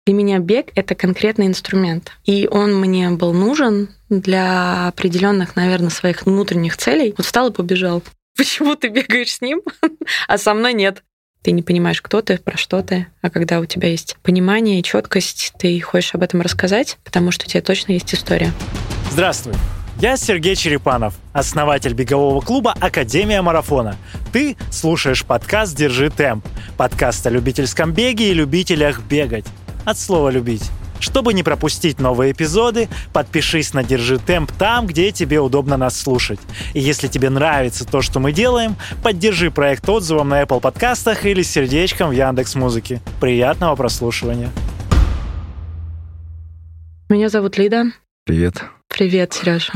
Для меня бег — это конкретный инструмент. И он мне был нужен для определенных, наверное, своих внутренних целей. Вот встал и побежал. Почему ты бегаешь с ним, а со мной нет? Ты не понимаешь, кто ты, про что ты. А когда у тебя есть понимание и четкость, ты хочешь об этом рассказать, потому что у тебя точно есть история. Здравствуй. Я Сергей Черепанов, основатель бегового клуба «Академия марафона». Ты слушаешь подкаст «Держи темп». Подкаст о любительском беге и любителях бегать. От слова «любить». Чтобы не пропустить новые эпизоды, подпишись на «Держи темп» там, где тебе удобно нас слушать. И если тебе нравится то, что мы делаем, поддержи проект отзывом на Apple подкастах или сердечком в Яндекс.Музыке. Приятного прослушивания. Меня зовут Лида. Привет. Привет, Сережа.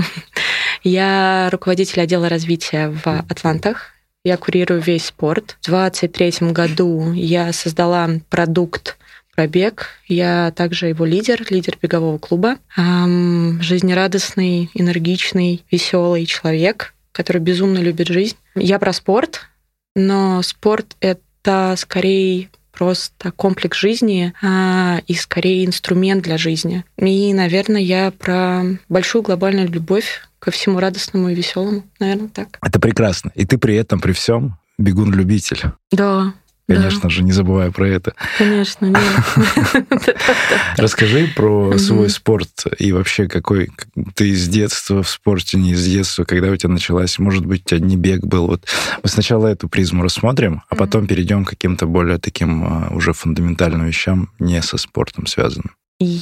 Я руководитель отдела развития в Атлантах. Я курирую весь спорт. В 2023 году я создала продукт про бег. Я также его лидер бегового клуба. Жизнерадостный, энергичный, веселый человек, который безумно любит жизнь. Я про спорт, но спорт — это скорее просто комплекс жизни и скорее инструмент для жизни. И, наверное, я про большую глобальную любовь ко всему радостному и веселому. Наверное, так. Это прекрасно. И ты при этом, при всем бегун-любитель. Да. Конечно же, не забывая про это. Конечно, нет. Расскажи про свой спорт и вообще какой ты из детства в спорте, не из детства, когда у тебя началась, может быть, у тебя не бег был. Вот мы сначала эту призму рассмотрим, а потом перейдем к каким-то более таким уже фундаментальным вещам, не со спортом связанным.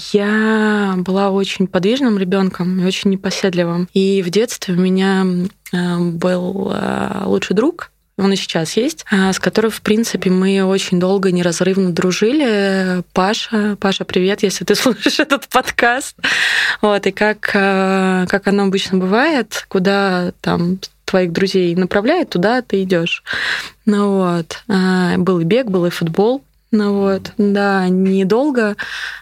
Я была очень подвижным ребенком и очень непоседливым. И в детстве у меня был лучший друг, он и сейчас есть, с которым, в принципе, мы очень долго неразрывно дружили. Паша, привет, если ты слушаешь этот подкаст. Вот, и как оно обычно бывает, куда там твоих друзей направляет, туда ты идешь. Ну вот. Был и бег, был и футбол. Ну вот, да, недолго.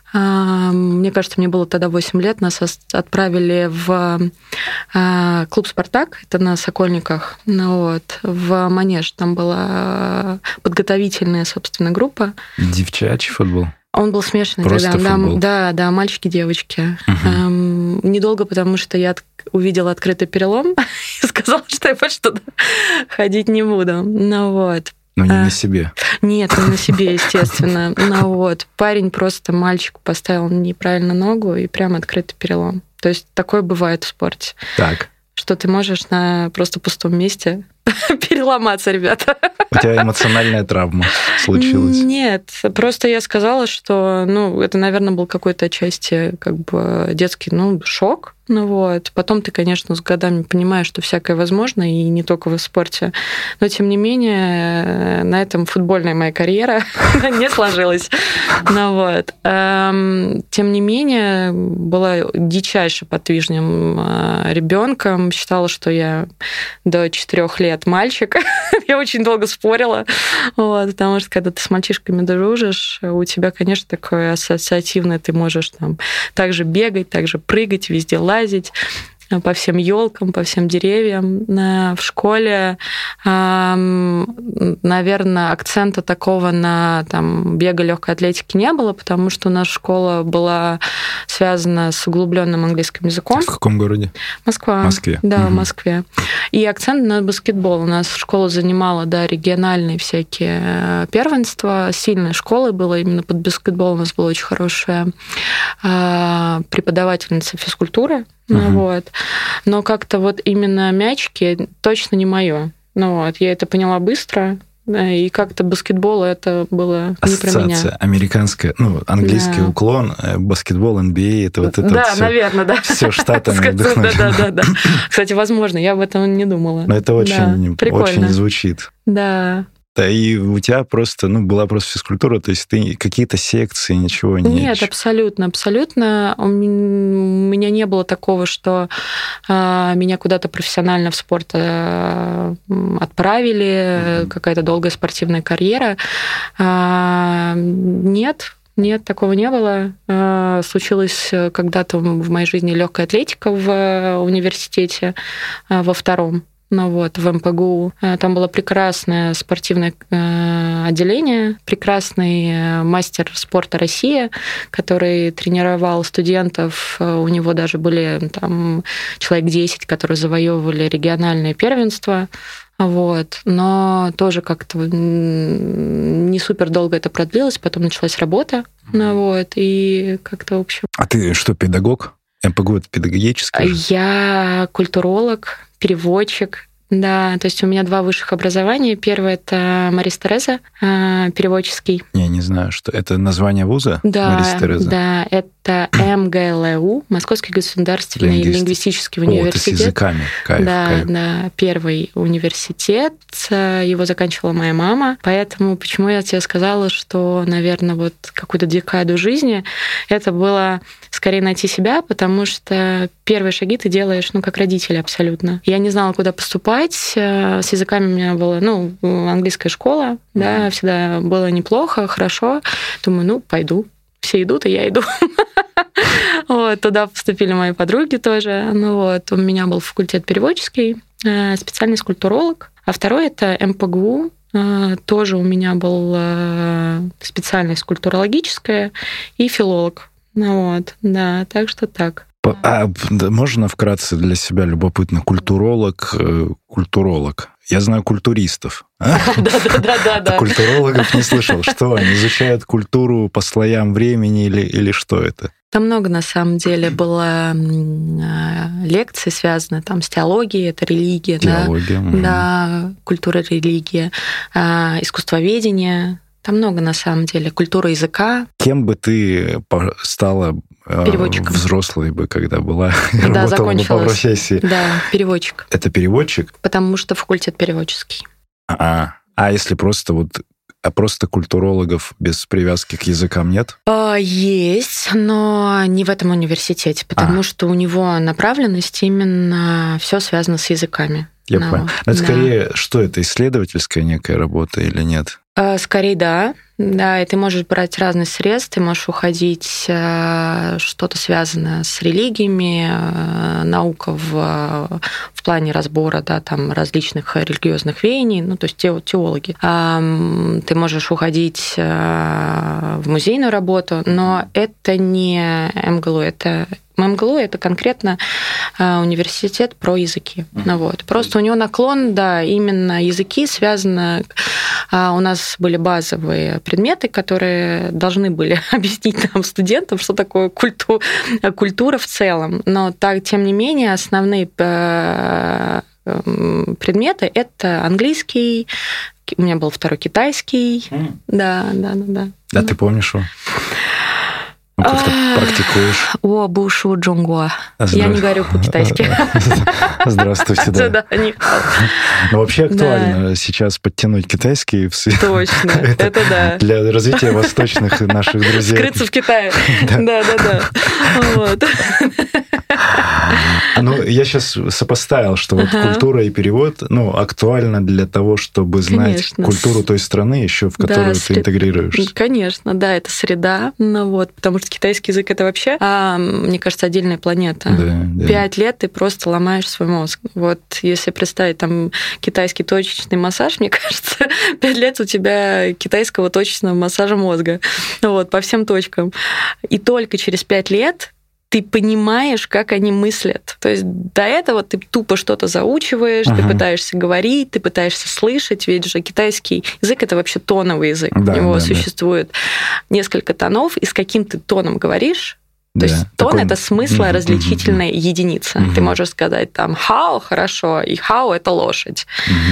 Мне кажется, мне было тогда 8 лет. Нас отправили в клуб «Спартак», это на Сокольниках, ну вот, в Манеж. Там была подготовительная, собственно, группа. Девчачий футбол? Он был смешанный. Просто футбол? Да, мальчики, девочки. Недолго, потому что я увидела открытый перелом и сказала, что я больше туда ходить не буду. Ну вот. Но не на себе. Нет, не на себе, естественно. Ну вот, парень просто мальчику поставил неправильно ногу и прям открытый перелом. То есть такое бывает в спорте. Так. Что ты можешь на просто пустом месте переломаться, ребята. У тебя эмоциональная травма случилась? Нет, просто я сказала, что, это, наверное, был какой-то отчасти как бы детский, шок. Ну вот. Потом ты, конечно, с годами понимаешь, что всякое возможно, и не только в спорте. Но, тем не менее, на этом футбольная моя карьера не сложилась. Ну вот. Тем не менее, была дичайше подвижным ребенком. Считала, что я до 4 лет мальчик. Я очень долго спорила. Вот, потому что, когда ты с мальчишками дружишь, у тебя, конечно, такое ассоциативное. Ты можешь там также бегать, также прыгать, везде лазить по всем елкам, по всем деревьям. В школе, наверное, акцента такого на бега, легкой атлетики не было, потому что наша школа была связана с углубленным английским языком. В каком городе? Москва. В Москве. Да, в Москве. И акцент на баскетбол. У нас школа занимала, региональные всякие первенства. Сильной школой была именно под баскетбол. У нас была очень хорошая преподавательница физкультуры. Вот. Но как-то вот именно мячики точно не мое. Я это поняла быстро. И как-то баскетбол это было не про меня. Ассоциация американская, английский уклон, баскетбол, NBA, это вот это да, вот наверное, да. Все штатами вдохновлено. Да. Кстати, возможно, я об этом не думала. Но это очень звучит. Да. Да, и у тебя просто, была просто физкультура, то есть ты какие-то секции, ничего не... Нет, абсолютно. У меня не было такого, что меня куда-то профессионально в спорт отправили, какая-то долгая спортивная карьера. Нет, такого не было. Случилась когда-то в моей жизни легкая атлетика в университете во втором. в МПГУ. Там было прекрасное спортивное отделение, прекрасный мастер спорта России, который тренировал студентов. У него даже были там человек 10, которые завоевывали региональное первенство. Но тоже как-то не супер долго это продлилось, потом началась работа, и как-то, в общем... А ты что, педагог? МПГУ — это педагогическое? Я культуролог, переводчик. Да, то есть у меня 2 высших образования. Первое — это Мария Тереза, переводческий. Я не знаю, что это название вуза? Да, Мария Тереза? Да, это МГЛУ, Московский государственный лингвистический университет. Ты с языками. Кайф. Да, первый университет. Его заканчивала моя мама. Поэтому почему я тебе сказала, что, наверное, какую-то декаду жизни это было скорее найти себя, потому что первые шаги ты делаешь, как родители абсолютно. Я не знала, куда поступать. С языками у меня была, английская школа, да, всегда было неплохо, хорошо. Думаю, пойду. Все идут, и я иду. Туда поступили мои подруги тоже. У меня был факультет переводческий, специальность культуролог. А второй — это МПГУ. Тоже у меня был специальность культурологическая и филолог. Да, так что так. Можно вкратце для себя любопытно? Культуролог. Я знаю культуристов. Да. Культурологов не слышал. Что, они изучают культуру по слоям времени или что это? Там много, на самом деле, было лекций, связанных с теологией, это религия. Теология. Да, культура, религия, искусствоведение. Там много, на самом деле, культура языка. Кем бы ты стала взрослой бы, когда была, когда работала бы по профессии? Да, переводчик. Это переводчик? Потому что факультет переводческий. А если просто культурологов без привязки к языкам нет? Есть, но не в этом университете, потому что у него направленность именно все связано с языками. Я понял. Но это скорее, что это, исследовательская некая работа или нет? Скорее, да. Да, и ты можешь брать разный срез, ты можешь уходить что-то связанное с религиями, наука в плане разбора, да, там различных религиозных веяний, то есть теологи. Ты можешь уходить в музейную работу, но это не МГЛУ, МГЛУ — это конкретно университет про языки. Просто у него наклон, да, именно языки связаны. У нас были базовые предметы, которые должны были объяснить нам, студентам, что такое культура в целом. Но тем не менее, основные предметы — это английский, у меня был второй китайский. Да. А ты помнишь его? Как-то практикуешь? Бушу джунгуа. Я не говорю по-китайски. Здравствуйте, да. Отсюда, Но вообще актуально сейчас подтянуть китайский в свет. Точно, это да. Для развития восточных наших друзей. Скрыться в Китае. Да. Я сейчас сопоставил, что культура и перевод актуально для того, чтобы знать культуру той страны, еще в которую ты интегрируешься. Конечно, да, это среда, потому что китайский язык — это вообще, мне кажется, отдельная планета. 5 лет ты просто ломаешь свой мозг. Если представить там китайский точечный массаж, мне кажется, 5 лет у тебя китайского точечного массажа мозга. По всем точкам. И только через 5 лет ты понимаешь, как они мыслят. То есть до этого ты тупо что-то заучиваешь, ты пытаешься говорить, ты пытаешься слышать, ведь же китайский язык — это вообще тоновый язык. У него существует несколько тонов, и с каким ты тоном говоришь, то есть тон — это смыслоразличительная единица. Ты можешь сказать там «хау» — хорошо, и «хау» — это лошадь.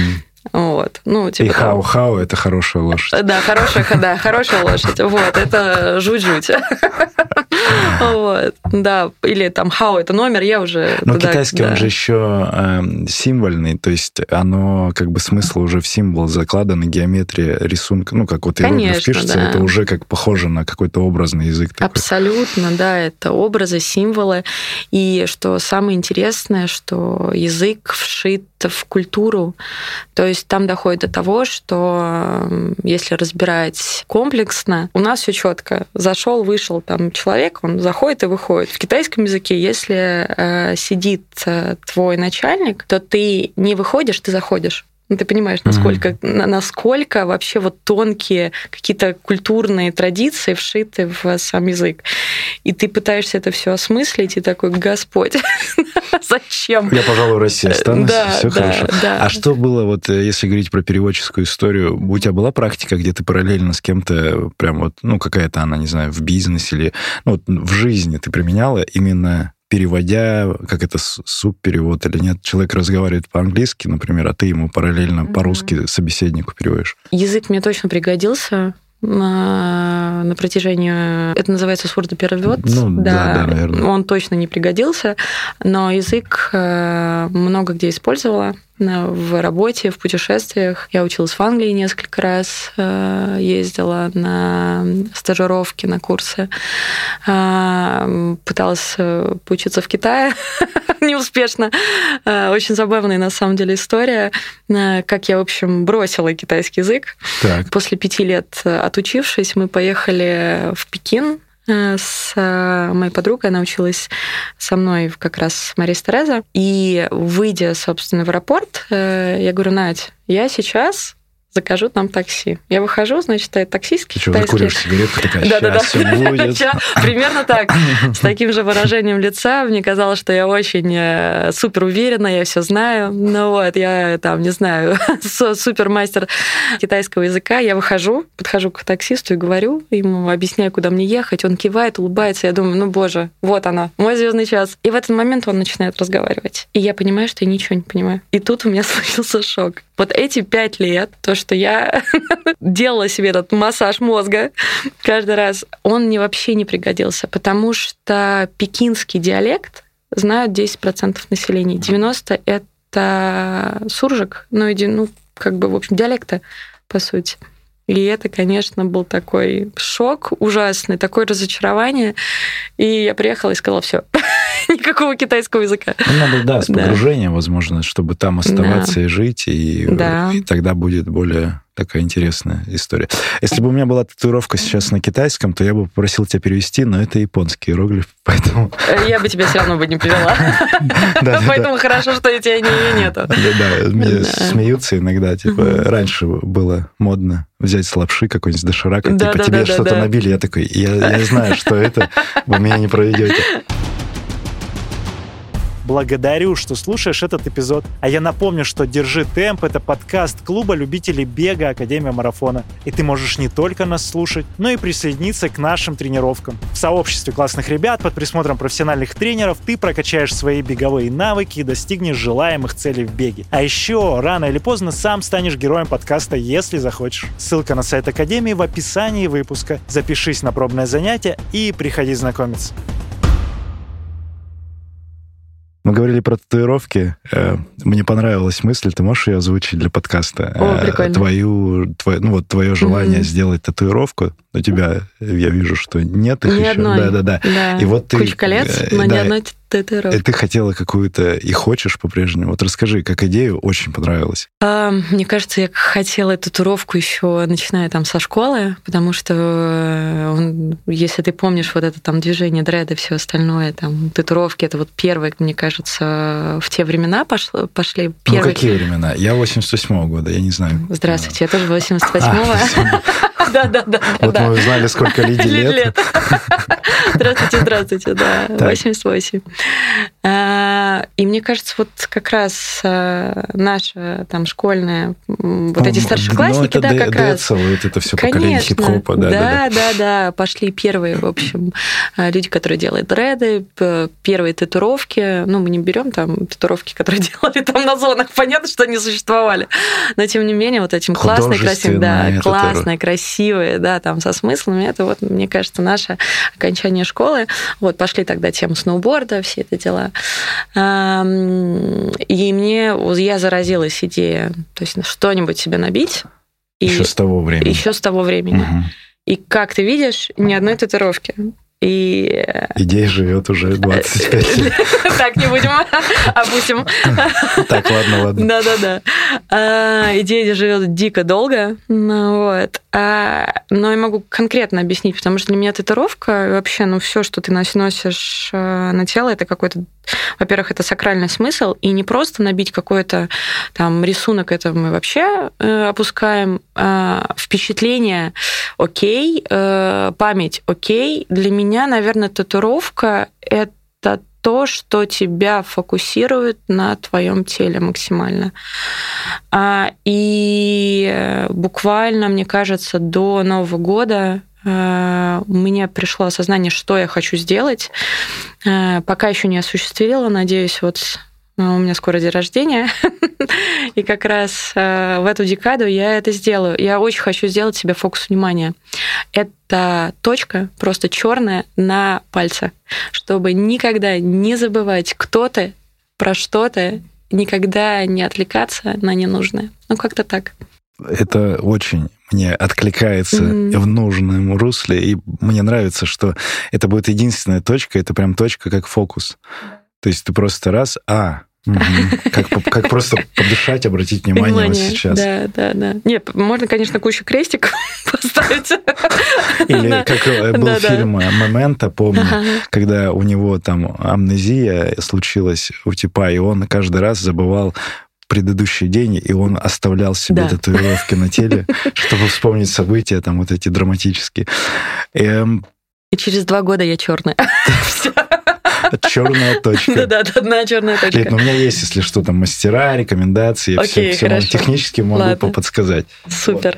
И хау-хау — это хорошая лошадь. Да, хорошая лошадь. Это жуть-жуть. Да, или там хау — это номер, я уже... Китайский, он же еще символьный, то есть оно смысл уже в символ закладан, и геометрия рисунка, как иероглиф пишется, это уже похоже на какой-то образный язык такой. Абсолютно, да, это образы, символы. И что самое интересное, что язык вшит в культуру. То есть там доходит до того, что если разбирать комплексно, у нас все четко. Зашел, вышел там человек, он заходит и выходит. В китайском языке, если сидит твой начальник, то ты не выходишь, ты заходишь. Ты понимаешь, насколько вообще вот тонкие какие-то культурные традиции вшиты в сам язык. И ты пытаешься это все осмыслить, и такой: Господь, зачем? Я, пожалуй, в России останусь, все хорошо. Да. А что было, вот если говорить про переводческую историю, у тебя была практика, где ты параллельно с кем-то прям вот, какая-то она, не знаю, в бизнесе или в жизни ты применяла именно переводя, как это, субперевод или нет? Человек разговаривает по-английски, например, а ты ему параллельно по-русски собеседнику переводишь. Язык мне точно пригодился на протяжении... Это называется сурдоперевод. Да, наверное. Он точно не пригодился, но язык много где использовала. В работе, в путешествиях. Я училась в Англии несколько раз, ездила на стажировки, на курсы. Пыталась поучиться в Китае. Неуспешно. Очень забавная, на самом деле, история. Как я, в общем, бросила китайский язык. Так. После 5 лет отучившись, мы поехали в Пекин с моей подругой. Она училась со мной как раз Мария Тереза. И, выйдя, собственно, в аэропорт, я говорю: Надь, я сейчас закажу нам такси. Я выхожу, значит, стоит таксист китайский. Ты что, выкуриваешь сигарету, такая: сейчас все будет. Примерно так. С таким же выражением лица. Мне казалось, что я очень супер уверена, я все знаю. Я там, не знаю, супермастер китайского языка. Я подхожу к таксисту и говорю ему, объясняю, куда мне ехать. Он кивает, улыбается. Я думаю: боже, вот она, мой звездный час. И в этот момент он начинает разговаривать. И я понимаю, что я ничего не понимаю. И тут у меня случился шок. Вот эти 5 лет, то, что я делала себе этот массаж мозга каждый раз, он мне вообще не пригодился, потому что пекинский диалект знают 10% населения. 90% — это суржик, в общем, диалекты, по сути. И это, конечно, был такой шок ужасный, такое разочарование. И я приехала и сказала: все, никакого китайского языка. Надо, с погружением, возможно, чтобы там оставаться и жить, и тогда будет более такая интересная история. Если бы у меня была татуировка сейчас на китайском, то я бы попросил тебя перевести, но это японский иероглиф, поэтому... Я бы тебя все равно не привела. Поэтому хорошо, что у тебя ее нету. Мне смеются иногда. Раньше было модно взять с лапши какой-нибудь доширак, тебе что-то набили, я такой: я знаю, что это, вы меня не проведете. Благодарю, что слушаешь этот эпизод. А я напомню, что «Держи темп» — это подкаст клуба любителей бега Академия Марафона. И ты можешь не только нас слушать, но и присоединиться к нашим тренировкам. В сообществе классных ребят под присмотром профессиональных тренеров ты прокачаешь свои беговые навыки и достигнешь желаемых целей в беге. А еще рано или поздно сам станешь героем подкаста, если захочешь. Ссылка на сайт Академии в описании выпуска. Запишись на пробное занятие и приходи знакомиться. Мы говорили про татуировки. Мне понравилась мысль, ты можешь ее озвучить для подкаста? Прикольно. Твое желание сделать татуировку. У тебя, я вижу, что нет их ни еще. Одной. Да. И вот ты... Куча колец, но ни одной татуировки. И ты хотела какую-то и хочешь по-прежнему. Вот расскажи, как идею очень понравилось. Мне кажется, я хотела татуировку еще начиная со школы, потому что, если ты помнишь вот это движение дреда и все остальное, татуировки, это вот первые, мне кажется, в те времена пошли. Какие времена? Я 88-го года, я не знаю. Здравствуйте, я тоже 88-го. Да. Вот мы узнали, сколько Лиде лет. Здравствуйте, да, 88. И мне кажется, вот как раз наша школьная, вот эти старшеклассники, это как раз... Вот это все поколение хип-хопа. Да. Пошли первые, в общем, люди, которые делают дреды, первые татуировки. Мы не берем татуировки, которые делали на зонах. Понятно, что они существовали. Но, тем не менее, вот этим классные, красивые, классные, красивые, со смыслами. Это вот, мне кажется, наше окончание школы. Вот, пошли тогда тему сноуборда, все это дела. И я заразилась идеей, то есть что-нибудь себе набить. Еще с того времени. Угу. И как ты видишь, ни одной татуировки. И... Идея живет уже 25 лет. Так, не будем, опустим. Так, ладно. Да. Идея живет дико долго, вот. Но я могу конкретно объяснить, потому что для меня татуировка, вообще, все, что ты носишь на тело, это какой-то, во-первых, это сакральный смысл, и не просто набить какой-то там рисунок, это мы вообще опускаем, впечатление окей, память окей. Для меня, наверное, татуировка — это то, что тебя фокусирует на твоем теле максимально. И буквально, мне кажется, до Нового года мне пришло осознание, что я хочу сделать. Пока еще не осуществила, надеюсь, вот у меня скоро день рождения, и как раз в эту декаду я это сделаю. Я очень хочу сделать себе фокус внимания. Это точка просто черная на пальце, чтобы никогда не забывать, кто ты, про что ты, никогда не отвлекаться на ненужное. Как-то так. Это очень мне откликается в нужном русле, и мне нравится, что это будет единственная точка, это прям точка как фокус. То есть ты просто раз, как просто подышать, обратить внимание вот сейчас. Да. Нет, можно, конечно, кучу крестиков поставить. Или как был фильм «Моменто», помню, когда у него там амнезия случилась у типа, и он каждый раз забывал предыдущий день, и он оставлял себе татуировки на теле, чтобы вспомнить события там вот эти драматические. И через 2 года я черная. Черная точка. Да, одна черная точка. Нет, у меня есть, если что, там мастера, рекомендации, все технически могу подсказать. Супер.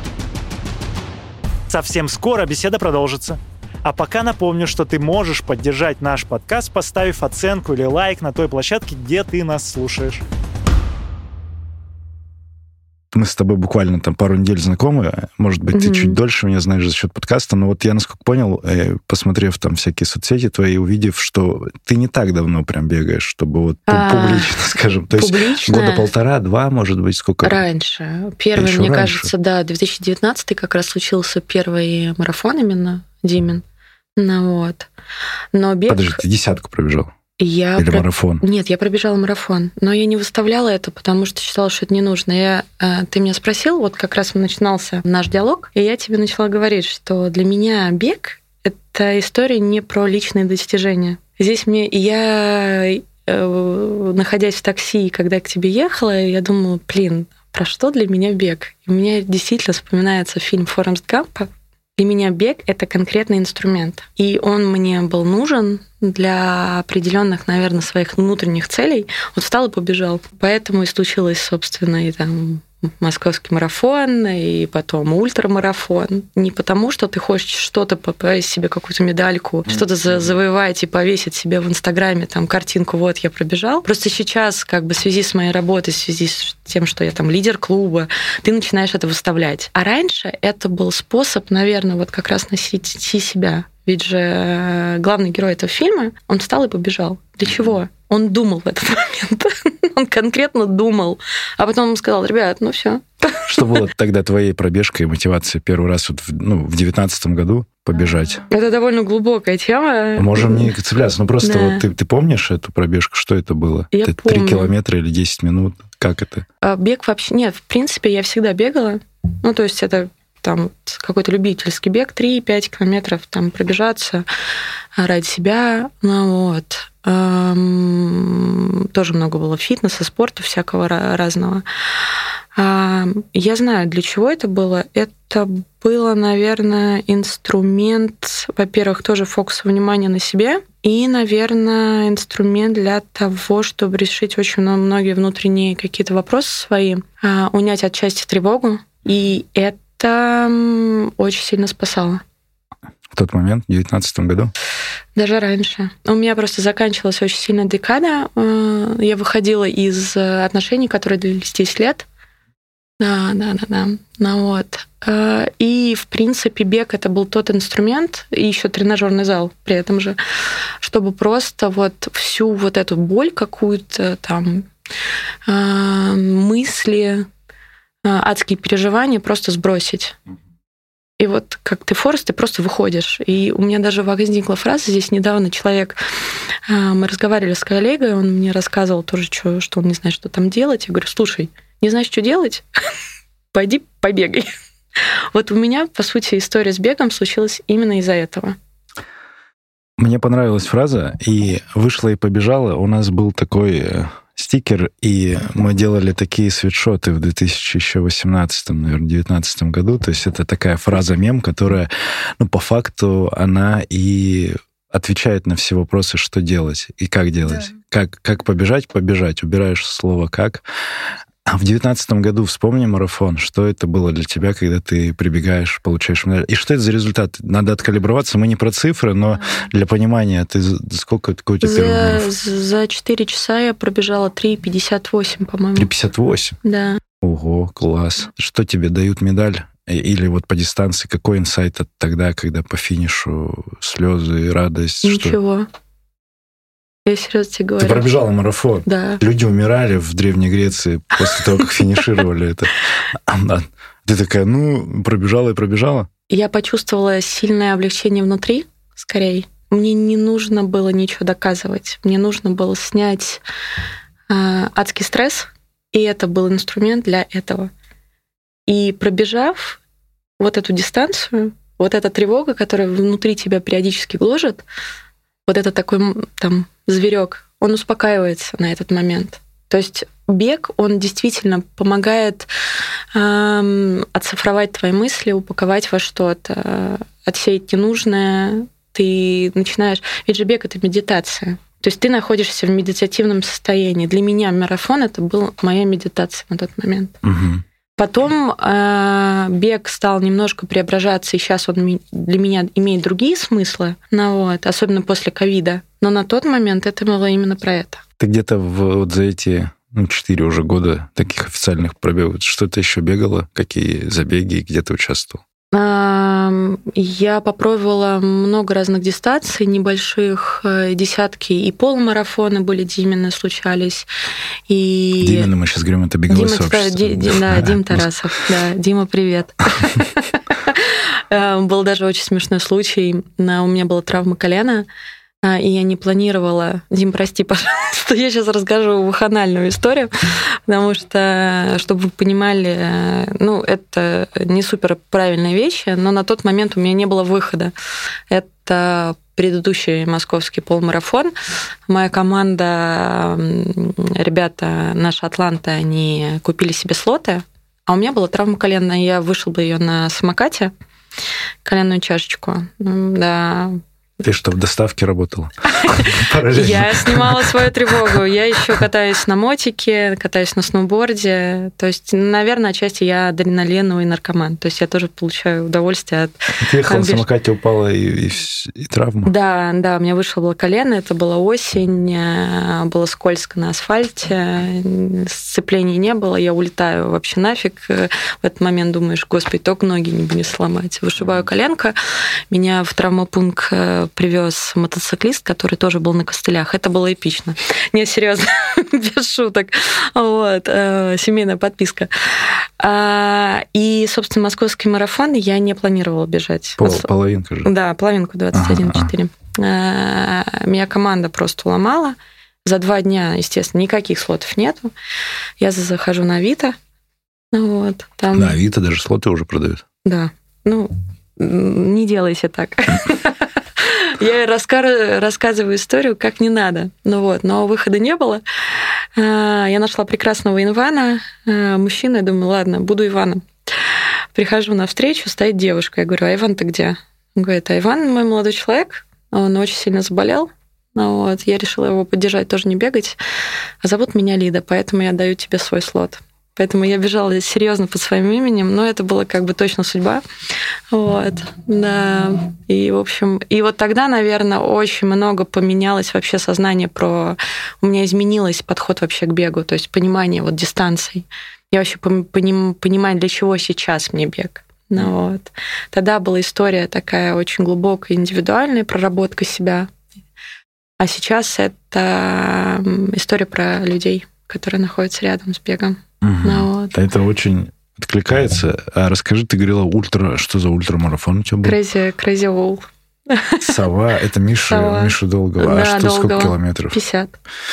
Совсем скоро беседа продолжится. А пока напомню, что ты можешь поддержать наш подкаст, поставив оценку или лайк на той площадке, где ты нас слушаешь. Мы с тобой буквально там пару недель знакомы, может быть, ты чуть дольше меня знаешь за счет подкаста, но вот я, насколько понял, посмотрев там всякие соцсети твои, увидев, что ты не так давно прям бегаешь, чтобы вот публично, скажем. То есть года 1,5-2, может быть, сколько? Раньше. Первый, мне кажется, 2019 как раз случился первый марафон именно, Димин. Но бег... Подожди, ты 10 пробежал? Или марафон? Нет, я пробежала марафон, но я не выставляла это, потому что считала, что это не нужно. Ты меня спросил, вот как раз начинался наш диалог, и я тебе начала говорить, что для меня бег — это история не про личные достижения. Здесь я, находясь в такси, когда к тебе ехала, я думала, про что для меня бег? И у меня действительно вспоминается фильм «Форрест Гампа». Для меня бег — это конкретный инструмент. И он мне был нужен для определенных, наверное, своих внутренних целей. Вот встал и побежал. Поэтому и случилось, собственно, и там московский марафон, и потом ультрамарафон. Не потому, что ты хочешь что-то повесить себе, какую-то медальку, что-то завоевать и повесить себе в Инстаграме там картинку, вот я пробежал. Просто сейчас, в связи с моей работой, в связи с тем, что я там лидер клуба, ты начинаешь это выставлять. А раньше это был способ, наверное, вот как раз носить себя. Ведь же главный герой этого фильма, он встал и побежал. Для чего? Он думал в этот момент. Он конкретно думал. А потом он сказал, ребят, все. Что было тогда твоей пробежкой и мотивацией первый раз в 2019 году побежать? Это довольно глубокая тема. Можем не цепляться. Просто вот ты помнишь эту пробежку? Что это было? Я помню. 3 километра или 10 минут? Как это? Бег вообще... Нет, в принципе, я всегда бегала. То есть это там какой-то любительский бег, 3-5 километров там пробежаться ради себя. Тоже много было фитнеса, спорта всякого разного. Я знаю, для чего это было. Это было, наверное, инструмент, во-первых, тоже фокуса внимания на себе, и, наверное, инструмент для того, чтобы решить очень многие внутренние какие-то вопросы свои, унять отчасти тревогу, и это очень сильно спасало. В тот момент, в 2019 году? Даже раньше. У меня просто заканчивалась очень сильная декада. Я выходила из отношений, которые длились 10 лет. Да. И, в принципе, бег — это был тот инструмент, и еще тренажерный зал при этом же, чтобы просто всю эту боль какую-то, там, мысли, адские переживания просто сбросить. И вот как ты Форест, ты просто выходишь. И у меня даже возникла фраза, здесь недавно человек, мы разговаривали с коллегой, он мне рассказывал тоже, что он не знает, что там делать. Я говорю, слушай, не знаешь, что делать? Пойди побегай. Вот у меня, по сути, история с бегом случилась именно из-за этого. Мне понравилась фраза, и вышла и побежала. У нас был такой стикер, и мы делали такие свитшоты в 2018, наверное, 2019 году. То есть это такая фраза-мем, которая, по факту, она и отвечает на все вопросы, что делать и как делать. Да. Как побежать? Побежать. Убираешь слово «как». А в 2019 году вспомни марафон. Что это было для тебя, когда ты прибегаешь, получаешь медаль? И что это за результат? Надо откалиброваться. Мы не про цифры, но для понимания, ты какой у тебя первый марафон? За 4 часа я пробежала 3:58, по-моему. 3:58? Да. Ого, класс. Что тебе дают медаль? Или вот по дистанции какой инсайт от тогда, когда по финишу слезы, радость? Ничего. Что? Я серьезно тебе говорю. Ты пробежала марафон. Да. Люди умирали в Древней Греции после того, как финишировали это. Ты такая, пробежала и пробежала? Я почувствовала сильное облегчение внутри, скорее. Мне не нужно было ничего доказывать. Мне нужно было снять адский стресс, и это был инструмент для этого. И пробежав вот эту дистанцию, вот эта тревога, которая внутри тебя периодически гложет, вот это такой зверек, он успокаивается на этот момент. То есть бег, он действительно помогает оцифровать твои мысли, упаковать во что-то, отсеять ненужное. Ты начинаешь... Ведь же бег — это медитация. То есть ты находишься в медитативном состоянии. Для меня марафон — это была моя медитация на тот момент. Угу. Потом бег стал немножко преображаться, и сейчас он для меня имеет другие смыслы, особенно после ковида. Но на тот момент это было именно про это. Ты где-то вот за эти 4 уже года таких официальных пробегов, что-то еще бегала? Какие забеги, где ты участвовал? Я попробовала много разных дистанций, небольших, десятки, и полумарафоны были, Димины случались. И... Димины, мы сейчас говорим, это беговое сообщество. Дим Тарасов. Да, Дима, привет. Был даже очень смешной случай. У меня была травма колена, и я не планировала... Дим, прости, пожалуйста, я сейчас расскажу вахханальную историю, потому что, чтобы вы понимали, это не супер правильные вещи, но на тот момент у меня не было выхода. Это предыдущий московский полумарафон. Моя команда, ребята, наша Атланта, они купили себе слоты, а у меня была травма колена, и я вышибла ее на самокате, коленную чашечку. Да. Ты что, в доставке работала? Я снимала свою тревогу. Я еще катаюсь на мотике, катаюсь на сноуборде. То есть, наверное, отчасти я адреналиновый наркоман. То есть я тоже получаю удовольствие от... Ты ехала на самокате, упала и травма? Да, у меня вышибло колено, это была осень, было скользко на асфальте, сцеплений не было, я улетаю вообще нафиг. В этот момент думаешь, господи, только ноги не сломать. Вышибаю коленко, меня в травмопункт привез мотоциклист, который тоже был на костылях. Это было эпично. Не, серьезно, без шуток. Семейная подписка. И, собственно, московский марафон я не планировала бежать. Половинка же. Да, половинку 21:4. Меня команда просто уломала. За 2 дня, естественно, никаких слотов нету. Я захожу на Авито. Там... На Авито даже слоты уже продают? Да. Не делайте так. Я рассказываю историю, как не надо. Но выхода не было. Я нашла прекрасного Ивана, мужчину, я думаю, ладно, буду Иваном. Прихожу на встречу, стоит девушка. Я говорю, а Иван-то где? Он говорит, а Иван мой молодой человек, он очень сильно заболел. Я решила его поддержать, тоже не бегать. А зовут меня Лида, поэтому я даю тебе свой слот. Поэтому я бежала серьезно под своим именем, но это была точно судьба. Да. И, в общем, вот тогда, наверное, очень много поменялось вообще сознание У меня изменилось подход вообще к бегу, то есть понимание дистанций. Я вообще понимаю, для чего сейчас мне бег. Тогда была история такая очень глубокая, индивидуальная, проработка себя. А сейчас это история про людей, которые находятся рядом с бегом. Это очень откликается. А расскажи, ты говорила ультра... Что за ультрамарафон у тебя был? Crazy Wall. Сова. Это Миша Долгого. Да, а что, Долгого. сколько километров? 50.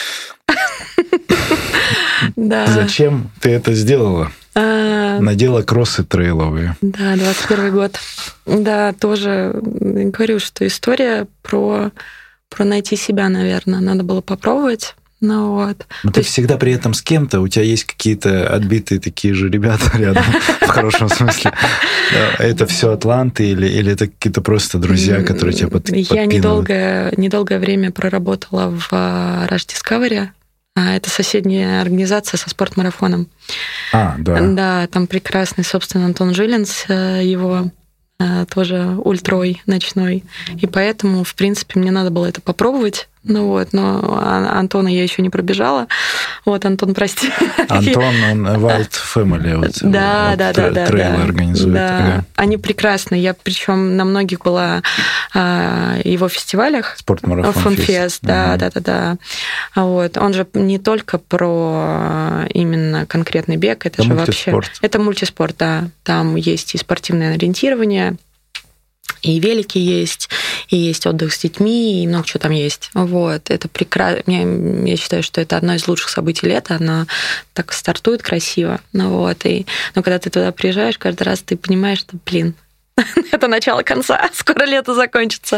Да. Зачем ты это сделала? Надела кроссы трейловые. Да, 21 год. Да, тоже говорю, что история про найти себя, наверное. Надо было попробовать. Ну, вот. Но ты всегда при этом с кем-то, у тебя есть какие-то отбитые такие же ребята рядом, в хорошем смысле. Это все атланты или это какие-то просто друзья, которые тебя подпинывают? Я недолгое время проработала в Rush Discovery. Это соседняя организация со спортмарафоном. Да. Да, там прекрасный, собственно, Антон Жилинс, его тоже ультрой ночной. И поэтому, в принципе, мне надо было это попробовать. Но Антона я еще не пробежала. Антон, прости. Антон, он Wild Family. Да. Трейлы организует. Да. Они прекрасны. Я причем на многих была его фестивалях. Спортмарафон Фест. Да. Он же не только про именно конкретный бег, это же вообще... Это мультиспорт, да. Там есть и спортивное ориентирование, и велики есть, и есть отдых с детьми, и много чего там есть. Это прекрасно. Я считаю, что это одно из лучших событий лета. Оно так стартует красиво. Но когда ты туда приезжаешь, каждый раз ты понимаешь, что, это начало конца, скоро лето закончится.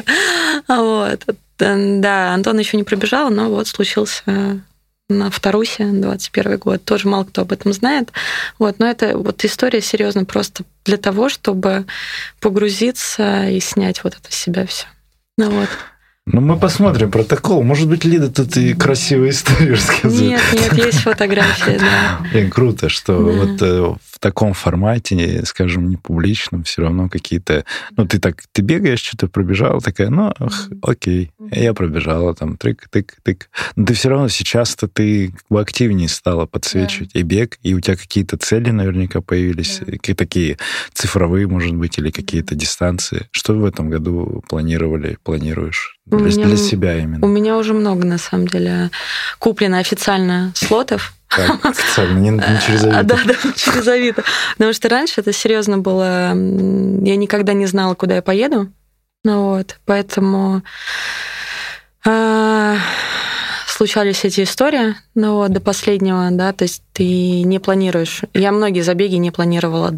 Да, Антон еще не пробежал, но случился на Тарусе, 21 год. Тоже мало кто об этом знает. Но это история серьезно просто для того, чтобы погрузиться и снять это с себя все. Мы посмотрим протокол. Может быть, Лида тут и красивые истории рассказывает. Нет, есть фотографии, да. Круто, что в таком формате, скажем, не публичном, все равно какие-то... Ты бегаешь, что-то пробежала, такая, окей, я пробежала, там, тык. Но ты все равно сейчас-то ты активнее стала подсвечивать и бег, и у тебя какие-то цели наверняка появились, такие цифровые, может быть, или какие-то дистанции. Что в этом году планируешь? Для себя именно. У меня уже много, на самом деле, куплено официально слотов. Официально, не через Авито. Да, через Авито. Потому что раньше это серьезно было... Я никогда не знала, куда я поеду. Поэтому случались эти истории, до последнего, да, то есть ты не планируешь. Я многие забеги не планировала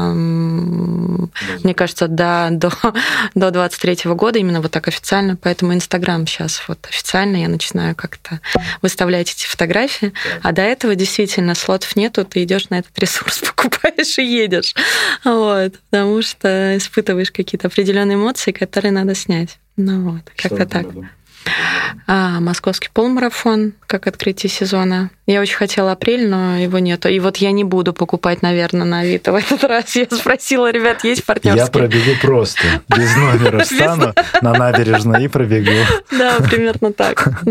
мне кажется, до 23-го года, именно так официально, поэтому Инстаграм сейчас официально я начинаю как-то выставлять эти фотографии, а до этого действительно слотов нету, ты идешь на этот ресурс, покупаешь и едешь, потому что испытываешь какие-то определенные эмоции, которые надо снять. Как-то так. Московский полумарафон, как открытие сезона. Я очень хотела апрель, но его нету. И я не буду покупать, наверное, на Авито в этот раз. Я спросила, ребят, есть партнерские? Я пробегу просто. Без номера встану на набережной и пробегу. Да, примерно так.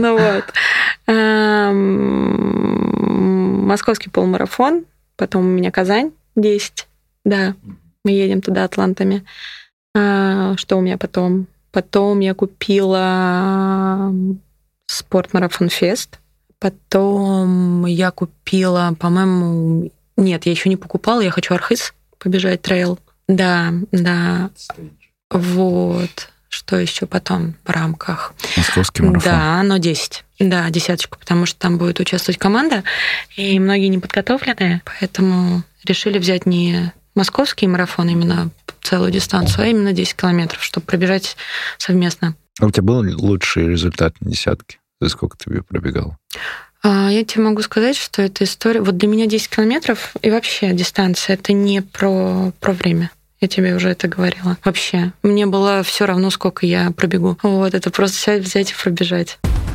Московский полумарафон, потом у меня Казань 10. Да, мы едем туда атлантами. Что у меня потом? Потом я купила спортмарафон Фест. Потом я купила, по-моему... Нет, я еще не покупала. Я хочу Архыз побежать, трейл. Да. Что еще потом в рамках? Московский марафон. Да, но 10. Да, 10, потому что там будет участвовать команда. И многие не подготовленные. Поэтому решили взять не московский марафон, именно целую дистанцию, а именно 10 километров, чтобы пробежать совместно. А у тебя был лучший результат на десятке? За сколько ты пробегал? Я тебе могу сказать, что эта история... Для меня 10 километров и вообще дистанция — это не про время. Я тебе уже это говорила. Вообще. Мне было все равно, сколько я пробегу. Это просто взять и пробежать.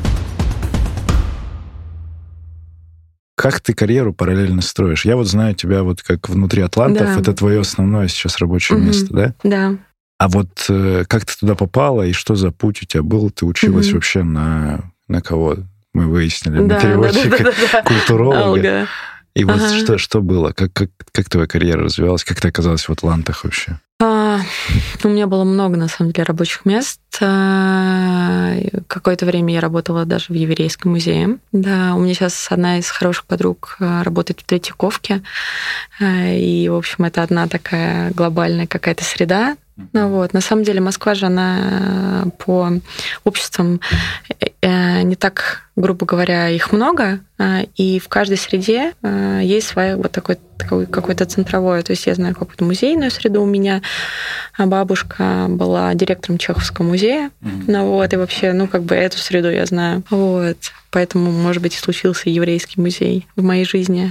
Как ты карьеру параллельно строишь? Я знаю тебя как внутри атлантов, да. Это твое основное сейчас рабочее место, да? Да. А как ты туда попала, и что за путь у тебя был? Ты училась вообще на кого? Мы выяснили, на переводчика, культуролога. И что было? Как твоя карьера развивалась? Как ты оказалась в атлантах вообще? У меня было много, на самом деле, рабочих мест. Как Какое-то время я работала даже в Еврейском музее. Да, у меня сейчас одна из хороших подруг работает в Третьяковке. И, в общем, это одна такая глобальная какая-то среда. Вот. На самом деле Москва же, она по обществам не так, грубо говоря, их много, и в каждой среде есть свое вот такое какое-то центровое. То есть я знаю какую-то музейную среду. У меня бабушка была директором Чеховского музея. Вот, и вообще, эту среду я знаю. Вот. Поэтому, может быть, и случился еврейский музей в моей жизни.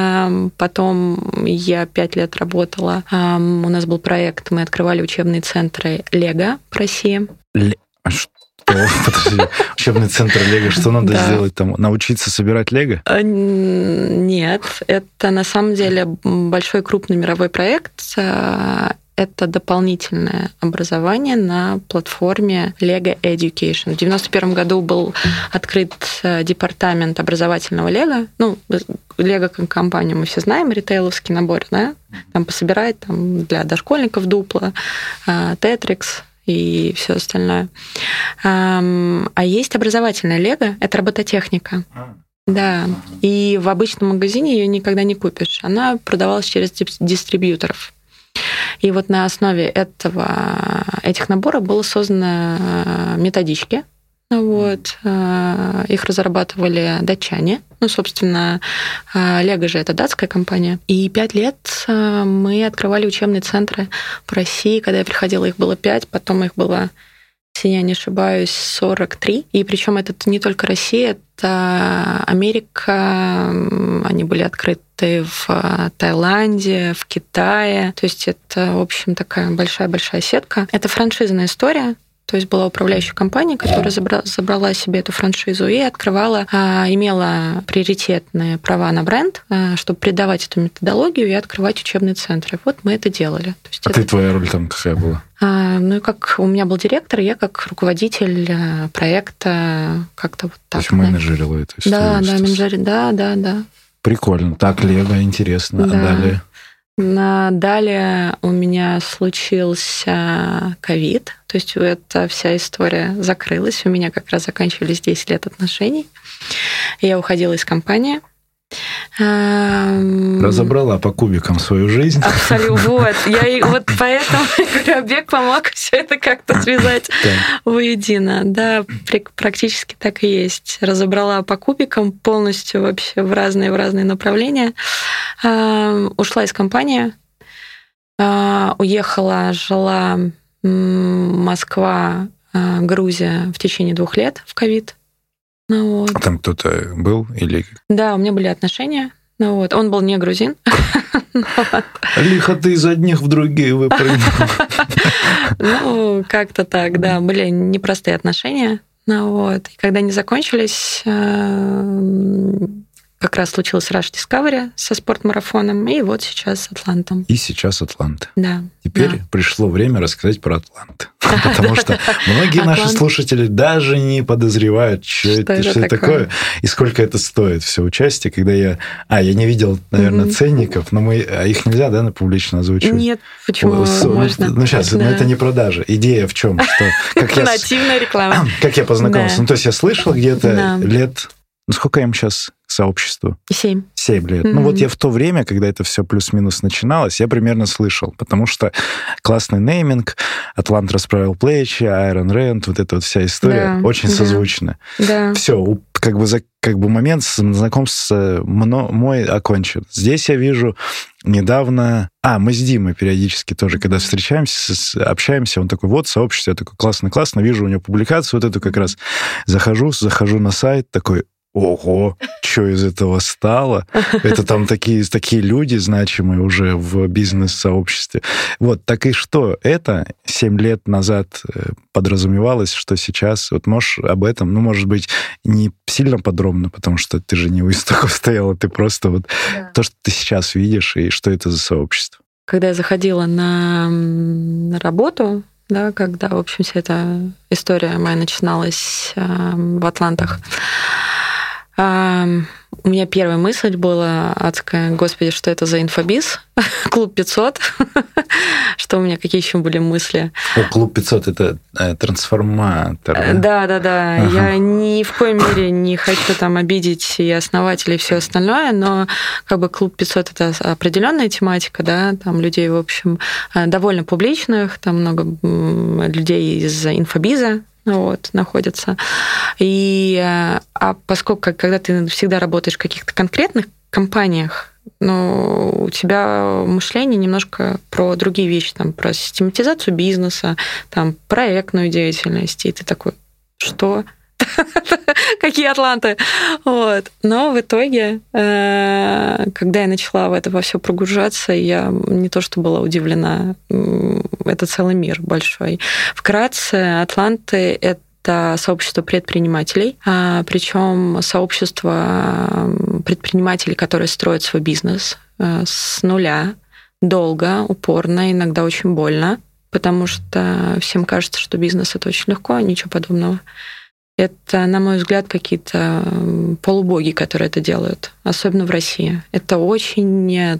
Потом я 5 лет работала. У нас был проект, мы открывали учебные центры Лего по России. Подожди, учебный центр Лего, что надо сделать там? Научиться собирать Лего? Нет, это на самом деле большой крупный мировой проект. Это дополнительное образование на платформе Lego Education. В 1991 году был открыт департамент образовательного Лего. Лего как компанию мы все знаем, ритейловский набор, да? Там пособирать для дошкольников Дупло, Тетрикс и все остальное. А есть образовательная Лего, это робототехника. Да, и в обычном магазине ее никогда не купишь. Она продавалась через дистрибьюторов. И вот на основе этих наборов было созданы методички. Вот. Их разрабатывали датчане. Собственно, Лего же это датская компания. И 5 лет мы открывали учебные центры по России. Когда я приходила, их было 5, потом их было, если я не ошибаюсь, 43. И причем это не только Россия, это Америка. Они были открыты в Таиланде, в Китае. То есть это, в общем, такая большая-большая сетка. Это франшизная история. То есть была управляющая компания, которая забрала себе эту франшизу и открывала, имела приоритетные права на бренд, чтобы придавать эту методологию и открывать учебные центры. Вот мы это делали. То есть твоя роль там какая была? Как у меня был директор, я как руководитель проекта как-то вот так. То есть менеджерила эту историю? Да, менеджерила, да. Прикольно. Так, Лего, интересно. Да. А далее? Далее у меня случился ковид, то есть эта вся история закрылась. У меня как раз заканчивались 10 лет отношений. Я уходила из компании. Разобрала по кубикам свою жизнь. Абсолютно. Вот поэтому, я говорю, бег помог все это как-то связать воедино. Да, практически так и есть. Разобрала по кубикам полностью вообще в разные направления. Ушла из компании. Уехала, жила Москва, Грузия в течение 2 лет в ковид. А там кто-то был? Или... Да, у меня были отношения. Он был не грузин. Лихо ты из одних в другие выпрыгнул. Как-то так, да. Были непростые отношения. И когда они закончились, как раз случилось Rush Discovery со спортмарафоном, и вот сейчас Атланта. И сейчас Атланта. Да. Теперь пришло время рассказать про Атланту. Потому что многие наши слушатели даже не подозревают, что это такое и сколько это стоит, все участие. Когда я не видел, наверное, ценников, но их нельзя, да, публично озвучивать? Нет, почему? Можно. Сейчас, это не продажа. Идея в чем? Нативная реклама. Как я познакомился? То есть я слышал где-то лет... Сколько им сейчас сообществу? 7. 7 лет. Я в то время, когда это все плюс-минус начиналось, я примерно слышал, потому что классный нейминг, Атлант расправил плечи, Iron Rand, вот эта вот вся история очень созвучна. Да. Все, как бы момент знакомства мой окончен. Здесь я вижу недавно... мы с Димой периодически тоже, когда встречаемся, общаемся, он такой, вот, сообщество, я такой, классно, вижу у него публикацию вот эту как раз, захожу на сайт, такой, ого, что из этого стало? Это там такие люди значимые уже в бизнес-сообществе. Так и что? Это 7 лет назад подразумевалось, что сейчас... можешь об этом, может быть, не сильно подробно, потому что ты же не у истоков стояла, ты просто то, что ты сейчас видишь, и что это за сообщество. Когда я заходила на работу, да, когда, в общем, вся эта история моя начиналась в Атлантах, У меня первая мысль была адская: господи, что это за инфобиз? Клуб 500. Что у меня, какие еще были мысли? Клуб 500 — это трансформатор. Да. Ага. Я ни в коей мере не хочу там обидеть и основателей, и все остальное, но как бы Клуб 500 — это определенная тематика, да, там людей, в общем, довольно публичных, там много людей из инфобиза, находятся. А поскольку, когда ты всегда работаешь в каких-то конкретных компаниях, у тебя мышление немножко про другие вещи, там, про систематизацию бизнеса, там, проектную деятельность, и ты такой: что? Какие атланты? Но в итоге, когда я начала в это во все прогружаться, я не то что была удивлена, это целый мир большой. Вкратце, атланты — это сообщество предпринимателей, причем сообщество предпринимателей, которые строят свой бизнес с нуля, долго, упорно, иногда очень больно, потому что всем кажется, что бизнес — это очень легко, ничего подобного. Это, на мой взгляд, какие-то полубоги, которые это делают, особенно в России. Это очень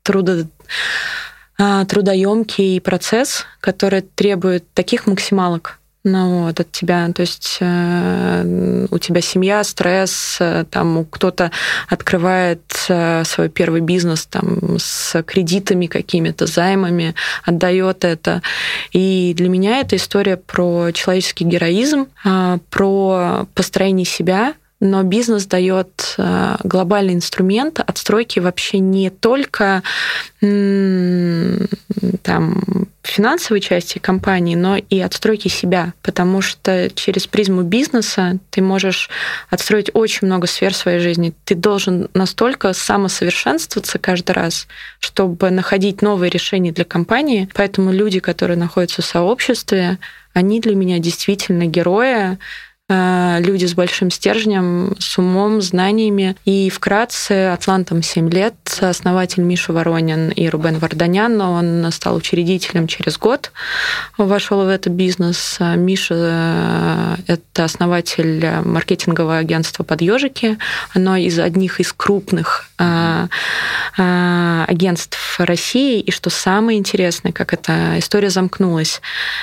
трудоемкий процесс, который требует таких максималок от тебя. То есть у тебя семья, стресс, там кто-то открывает свой первый бизнес там, с кредитами какими-то, займами, отдает это. И для меня это история про человеческий героизм, про построение себя. Но бизнес дает глобальный инструмент отстройки вообще не только там, финансовой части компании, но и отстройки себя, потому что через призму бизнеса ты можешь отстроить очень много сфер своей жизни. Ты должен настолько самосовершенствоваться каждый раз, чтобы находить новые решения для компании. Поэтому люди, которые находятся в сообществе, они для меня действительно герои, люди с большим стержнем, с умом, знаниями. И вкратце, атлантам 7 лет, основатель Миша Воронин и Рубен Варданян, он стал учредителем через год, вошел в этот бизнес. Миша — это основатель маркетингового агентства «Под ежики». Оно одних из крупных агентств России. И что самое интересное, как эта история замкнулась.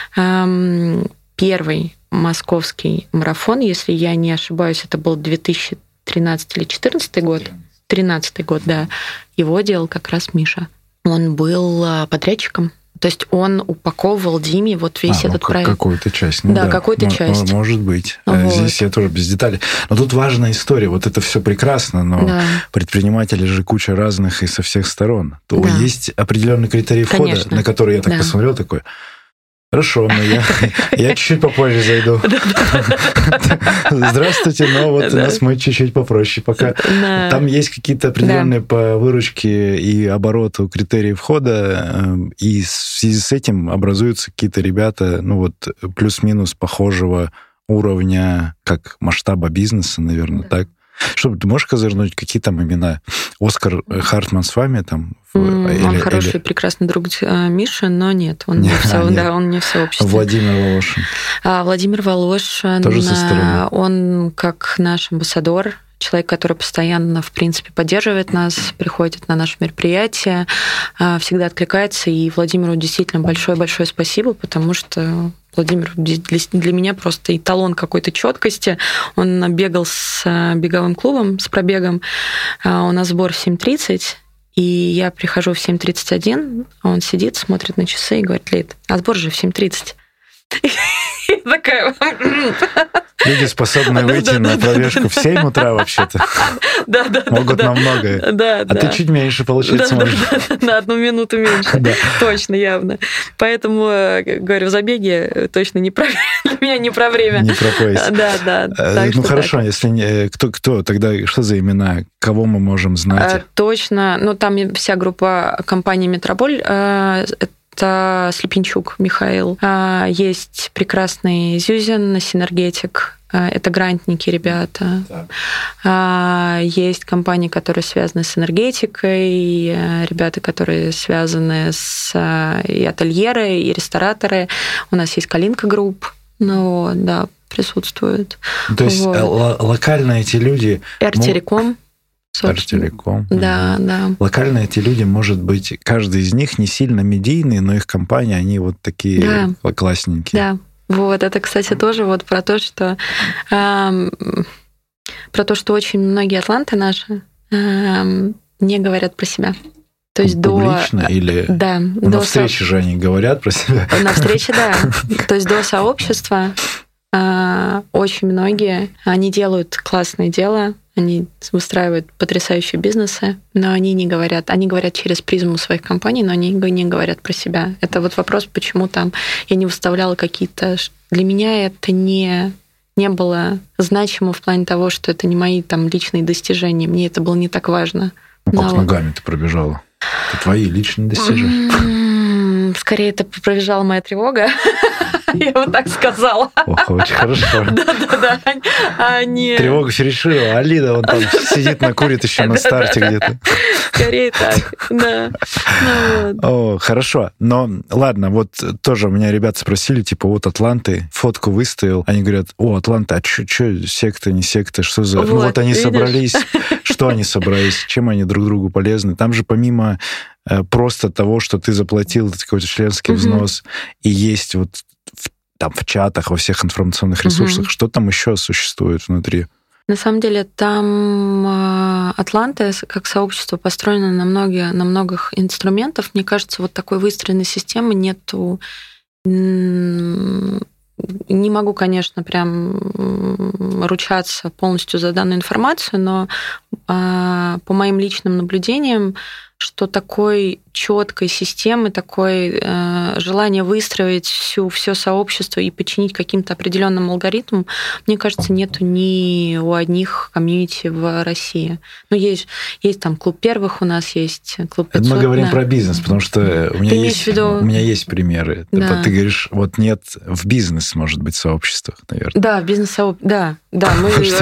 Первый московский марафон, если я не ошибаюсь, это был 2013 или 2014 год. 2013 год, да. Его делал как раз Миша. Он был подрядчиком. То есть он упаковывал Диме весь этот проект. Какую-то часть. Да, какую-то часть. Может быть. Здесь я тоже без деталей. Но тут важная история. Вот это все прекрасно, но предприниматели же куча разных и со всех сторон. То есть определенный критерий входа, конечно, на который я так посмотрел, такой: хорошо, но я чуть-чуть попозже зайду. Здравствуйте, но у нас мы чуть-чуть попроще пока. Там есть какие-то определенные по выручке и обороту критерии входа, и в связи с этим образуются какие-то ребята, плюс-минус похожего уровня, как масштаба бизнеса, наверное, так. Что, ты можешь козырнуть, какие там имена? Оскар Хартман с вами там? Он хороший, прекрасный друг Миши, но нет, он не в сообществе. Владимир Волошин. Владимир Волошин, тоже со стороны. Он как наш амбассадор, человек, который постоянно, в принципе, поддерживает нас, приходит на наши мероприятия, всегда откликается. И Владимиру действительно большое-большое спасибо, потому что Владимир для меня просто эталон какой-то четкости. Он бегал с беговым клубом, с пробегом. У нас сбор в 7:30, и я прихожу в 7:31, а он сидит, смотрит на часы и говорит: Лид, а сбор же в 7:30. Такая... Люди, способные выйти на пробежку в 7 утра вообще-то, могут на многое. А ты чуть меньше, получается, можешь. На 1 минуту меньше. Точно, явно. Поэтому, говорю, забеги точно не про... Для меня не про время. Не про поезд. Да. Ну хорошо, если... Кто тогда, что за имена? Кого мы можем знать? Точно. Там вся группа компании «Метрополь». Это Слепинчук Михаил. Есть прекрасный Зюзин, Синергетик. Это грантники ребята. Есть компании, которые связаны с энергетикой, ребята, которые связаны с и ательеры, и рестораторы. У нас есть Калинка Групп. присутствует. То есть локально эти люди... Эр-телеком. Эр-телеком. Да. Локально эти люди, может быть, каждый из них не сильно медийный, но их компании, они вот такие классненькие. Да. Вот, это, кстати, тоже вот про то, что очень многие атланты наши не говорят про себя. То есть публично или... Да. На встрече же они говорят про себя. На встрече, да. То есть до сообщества очень многие, они делают классное дело, они выстраивают потрясающие бизнесы, но они не говорят, они говорят через призму своих компаний, но они не говорят про себя. Это вот вопрос, почему там я не выставляла какие-то... Для меня это не было значимо в плане того, что это не мои там личные достижения, мне это было не так важно. Ну, как ногами ты пробежала? Это твои личные достижения? Скорее, это пробежала моя тревога. Я вот так сказала. Ох, очень хорошо. Да. Тревога решила. Алина вон там сидит, накурит еще на старте где-то. Скорее так, да. О, хорошо. Но ладно, вот тоже у меня ребята спросили, типа, вот Атланты, фотку выставил. Они говорят, Атланта, а что, секта, не секта, что за... Вот они собрались. Что они собрались? Чем они друг другу полезны? Там же помимо просто того, что ты заплатил какой-то членский взнос, и есть вот там в чатах, во всех информационных ресурсах, что там еще существует внутри? На самом деле там Атланта как сообщество построено на многих инструментах. Мне кажется, вот такой выстроенной системы нету. Не могу, конечно, прям ручаться полностью за данную информацию, но по моим личным наблюдениям, что такой четкой системы, такое желание выстроить все сообщество и подчинить каким-то определенным алгоритмам, мне кажется, нету ни у одних комьюнити в России. Ну, есть там клуб первых, у нас есть клуб 500. Мы говорим про бизнес, потому что у меня есть примеры. Да. Ты говоришь, вот нет в бизнес, может быть, сообществах, наверное. Да, в бизнес-сообществе, да.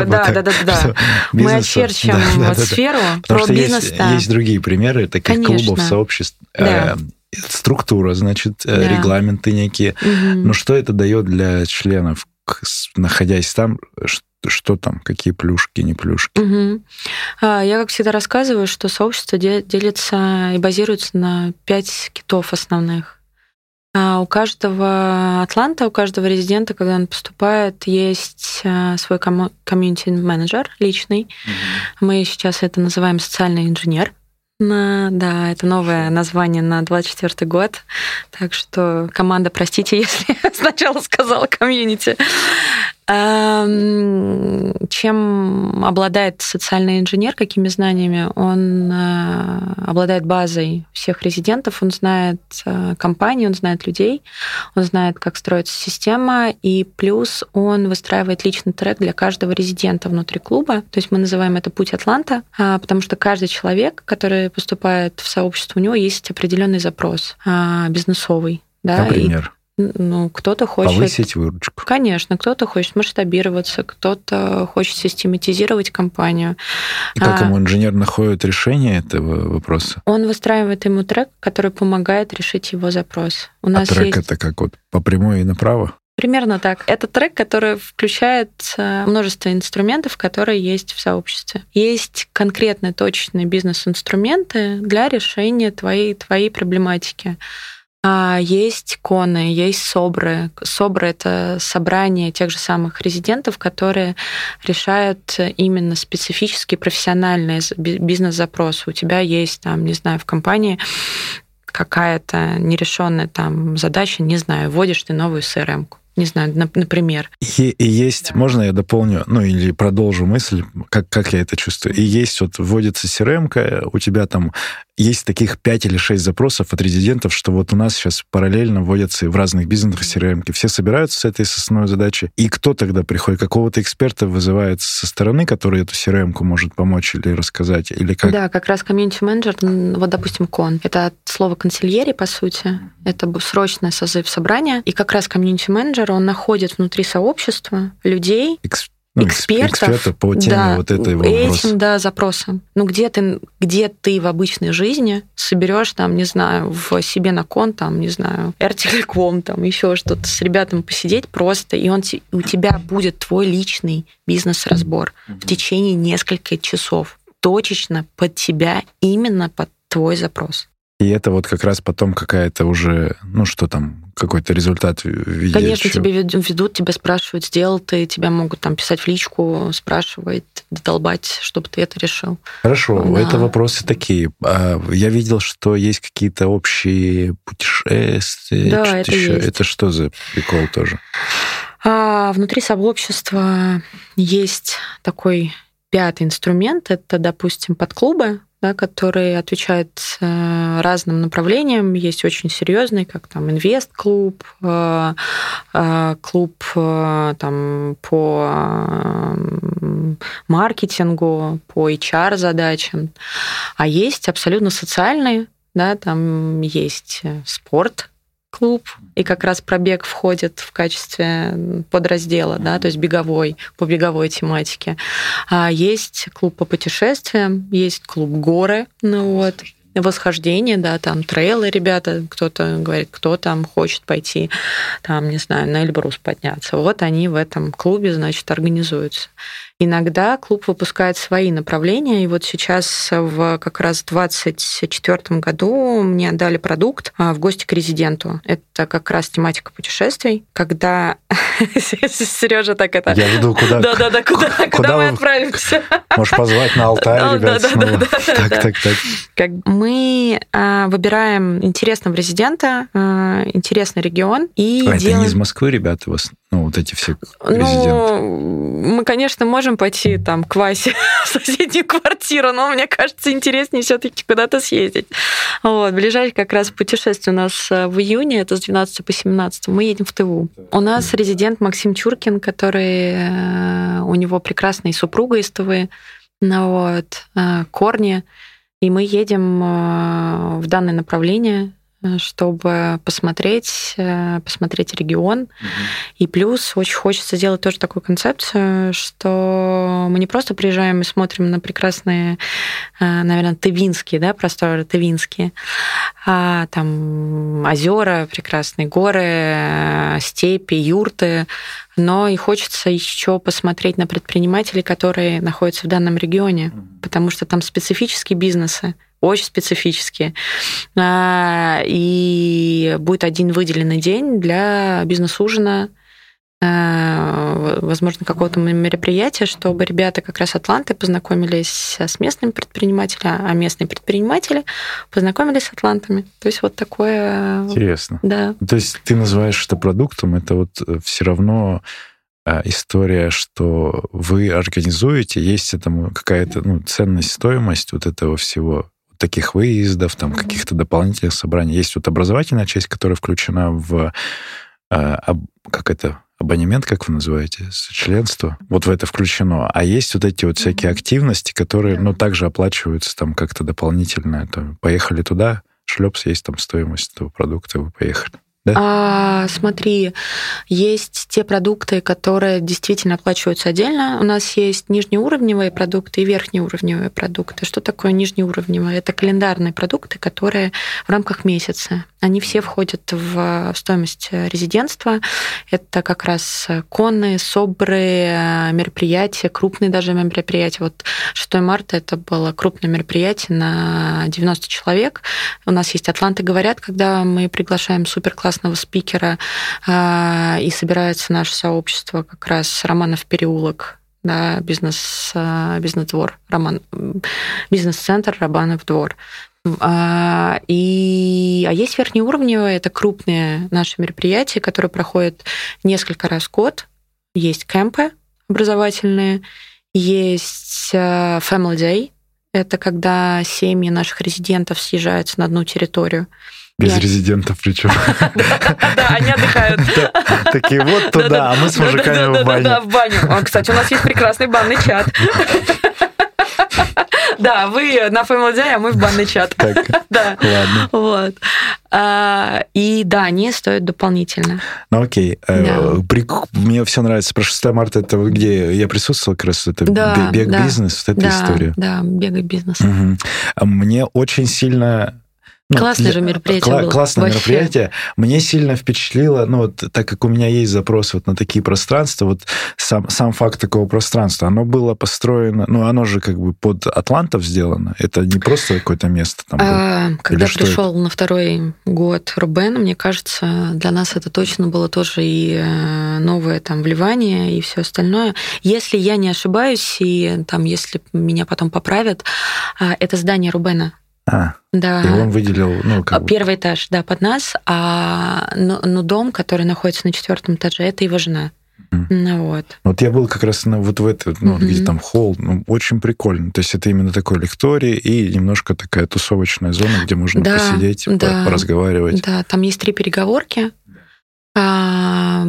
Мы очерчим сферу про бизнес. Есть другие примеры таких клубов, сообществ. Структура, значит, регламенты некие. Но что это дает для членов, находясь там, что там, какие плюшки, не плюшки? Я, как всегда, рассказываю, что сообщество делится и базируется на 5 китов основных. У каждого атланта, у каждого резидента, когда он поступает, есть свой комьюнити-менеджер личный. Мы сейчас это называем социальный инженер. Да, это новое название на 2024 год. Так что команда, простите, если я сначала сказала комьюнити. Чем обладает социальный инженер, какими знаниями? Он обладает базой всех резидентов, он знает компании, он знает людей, он знает, как строится система, и плюс он выстраивает личный трек для каждого резидента внутри клуба. То есть мы называем это «Путь Атланта», потому что каждый человек, который поступает в сообщество, у него есть определенный запрос бизнесовый. Да, например? Кто-то хочет... Повысить выручку. Конечно, кто-то хочет масштабироваться, кто-то хочет систематизировать компанию. И как ему инженер находит решение этого вопроса? Он выстраивает ему трек, который помогает решить его запрос. Трек это как вот по прямой и направо? Примерно так. Это трек, который включает множество инструментов, которые есть в сообществе. Есть конкретные точечные бизнес-инструменты для решения твоей проблематики. Есть коны, есть собры. Собры — это собрание тех же самых резидентов, которые решают именно специфические профессиональные бизнес-запросы. У тебя есть, там, не знаю, в компании какая-то нерешенная там задача, не знаю, вводишь ты новую CRM-ку. Не знаю, например. И есть, можно я дополню, или продолжу мысль, как я это чувствую. И есть, вот вводится CRM-ка, у тебя там есть таких 5 или 6 запросов от резидентов, что вот у нас сейчас параллельно вводятся в разных бизнесах CRM-ки. Все собираются с этой основной задачей. И кто тогда приходит? Какого-то эксперта вызывает со стороны, который эту CRM-ку может помочь или рассказать? Или как? Да, как раз комьюнити-менеджер, вот, допустим, кон. Это от слова консильери, по сути. Это срочный созыв собрания. И как раз комьюнити-менеджер, он находит внутри сообщества людей, эксперта по теме вот этой вопроса. Этим, запросом. Где ты в обычной жизни соберешь, не знаю, в себе на кон, не знаю, Эр-Телеком, еще что-то, с ребятами посидеть просто, и у тебя будет твой личный бизнес-разбор в течение нескольких часов, точечно под тебя, именно под твой запрос. И это вот как раз потом какая-то уже, что там, какой-то результат видеть. Конечно, тебе ведут, тебя спрашивают, сделал ты, тебя могут писать в личку, спрашивать, долбать, чтобы ты это решил. Хорошо, это вопросы такие. Я видел, что есть какие-то общие путешествия. Да, это есть. Это что за прикол тоже? Внутри сообщества есть такой 5-й инструмент. Это, допустим, подклубы, которые отвечают разным направлениям. Есть очень серьезный, как инвест-клуб, клуб по маркетингу, по HR-задачам. А есть абсолютно социальные, там есть спорт-клуб, и как раз пробег входит в качестве подраздела, то есть беговой, по беговой тематике. Есть клуб по путешествиям, есть клуб горы, восхождение, там трейлы ребята, кто-то говорит, кто там хочет пойти, не знаю, на Эльбрус подняться. Они в этом клубе, организуются. Иногда клуб выпускает свои направления, и сейчас как раз в 2024 году мне дали продукт в гости к резиденту. Это как раз тематика путешествий, когда... Сережа так это... Я жду, куда мы отправимся. Можешь позвать на Алтай, ребят, снова. Так. Мы выбираем интересного резидента, интересный регион и делаем... Это не из Москвы, ребята, у вас, эти все резиденты? Мы, конечно, можем пойти к Васе в соседнюю квартиру, но мне кажется, интереснее все-таки куда-то съездить. Ближайшее как раз путешествие у нас в июне, это с 12 по 17, мы едем в Тыву. У нас резидент Максим Чуркин, у него прекрасная супруга из Тывы, корни, и мы едем в данное направление, чтобы посмотреть регион. И плюс очень хочется сделать тоже такую концепцию, что мы не просто приезжаем и смотрим на прекрасные, наверное, тывинские, просторы тывинские, а там озера, прекрасные горы, степи, юрты, но и хочется еще посмотреть на предпринимателей, которые находятся в данном регионе, потому что там специфические бизнесы, очень специфические. И будет один выделенный день для бизнес-ужина, возможно, какого-то мероприятия, чтобы ребята как раз Атланты познакомились с местными предпринимателями, а местные предприниматели познакомились с атлантами. То есть такое... Интересно. Да. То есть ты называешь это продуктом, это все равно история, что вы организуете, есть этому какая-то ценность, стоимость этого всего, таких выездов, каких-то дополнительных собраний. Есть образовательная часть, которая включена в абонемент, как вы называете, членство. В это включено. А есть эти всякие активности, которые, также оплачиваются как-то дополнительно. Поехали туда, шлепс, есть стоимость этого продукта, вы поехали. Да? Смотри, есть те продукты, которые действительно оплачиваются отдельно. У нас есть нижнеуровневые продукты и верхнеуровневые продукты. Что такое нижнеуровневые? Это календарные продукты, которые в рамках месяца. Они все входят в стоимость резидентства. Это как раз конные, СОБРы, мероприятия, крупные даже мероприятия. 6 марта это было крупное мероприятие на 90 человек. У нас есть «Атланты говорят», когда мы приглашаем суперклассного спикера, и собирается наше сообщество как раз «Романов переулок», бизнес-двор, бизнес-центр «Романов двор». А есть верхнеуровневые, это крупные наши мероприятия, которые проходят несколько раз в год. Есть кемпы образовательные, есть Family Day, это когда семьи наших резидентов съезжаются на одну территорию. Без резидентов причем. Да, они отдыхают. Такие туда, а мы с мужиками в баню. Да, в баню. Кстати, у нас есть прекрасный банный чат. Да, вы на FamilyDay, а мы в банный чат. Да. Ладно. Вот. И да, они стоят дополнительно. Ну окей. Мне все нравится. Про 6 марта это где я присутствовал, как раз это бег-бизнес, вот эта история. Да, бег-бизнес. Мне очень сильно... Классное же мероприятие было. Классное мероприятие. Мне сильно впечатлило, так как у меня есть запрос на такие пространства, вот сам факт такого пространства, оно было построено, оно же как бы под атлантов сделано. Это не просто какое-то место там было. Когда пришел на второй год Рубен, мне кажется, для нас это точно было тоже и новое там вливание, и все остальное. Если я не ошибаюсь, и там, если меня потом поправят, это здание Рубена. Да. И он выделил... Первый этаж, да, под нас, но дом, который находится на 4-м этаже, это его жена. Вот я был как раз в этот, где там холл, очень прикольно. То есть это именно такой лекторий и немножко такая тусовочная зона, где можно посидеть, поразговаривать. Да, там есть 3 переговорки, 2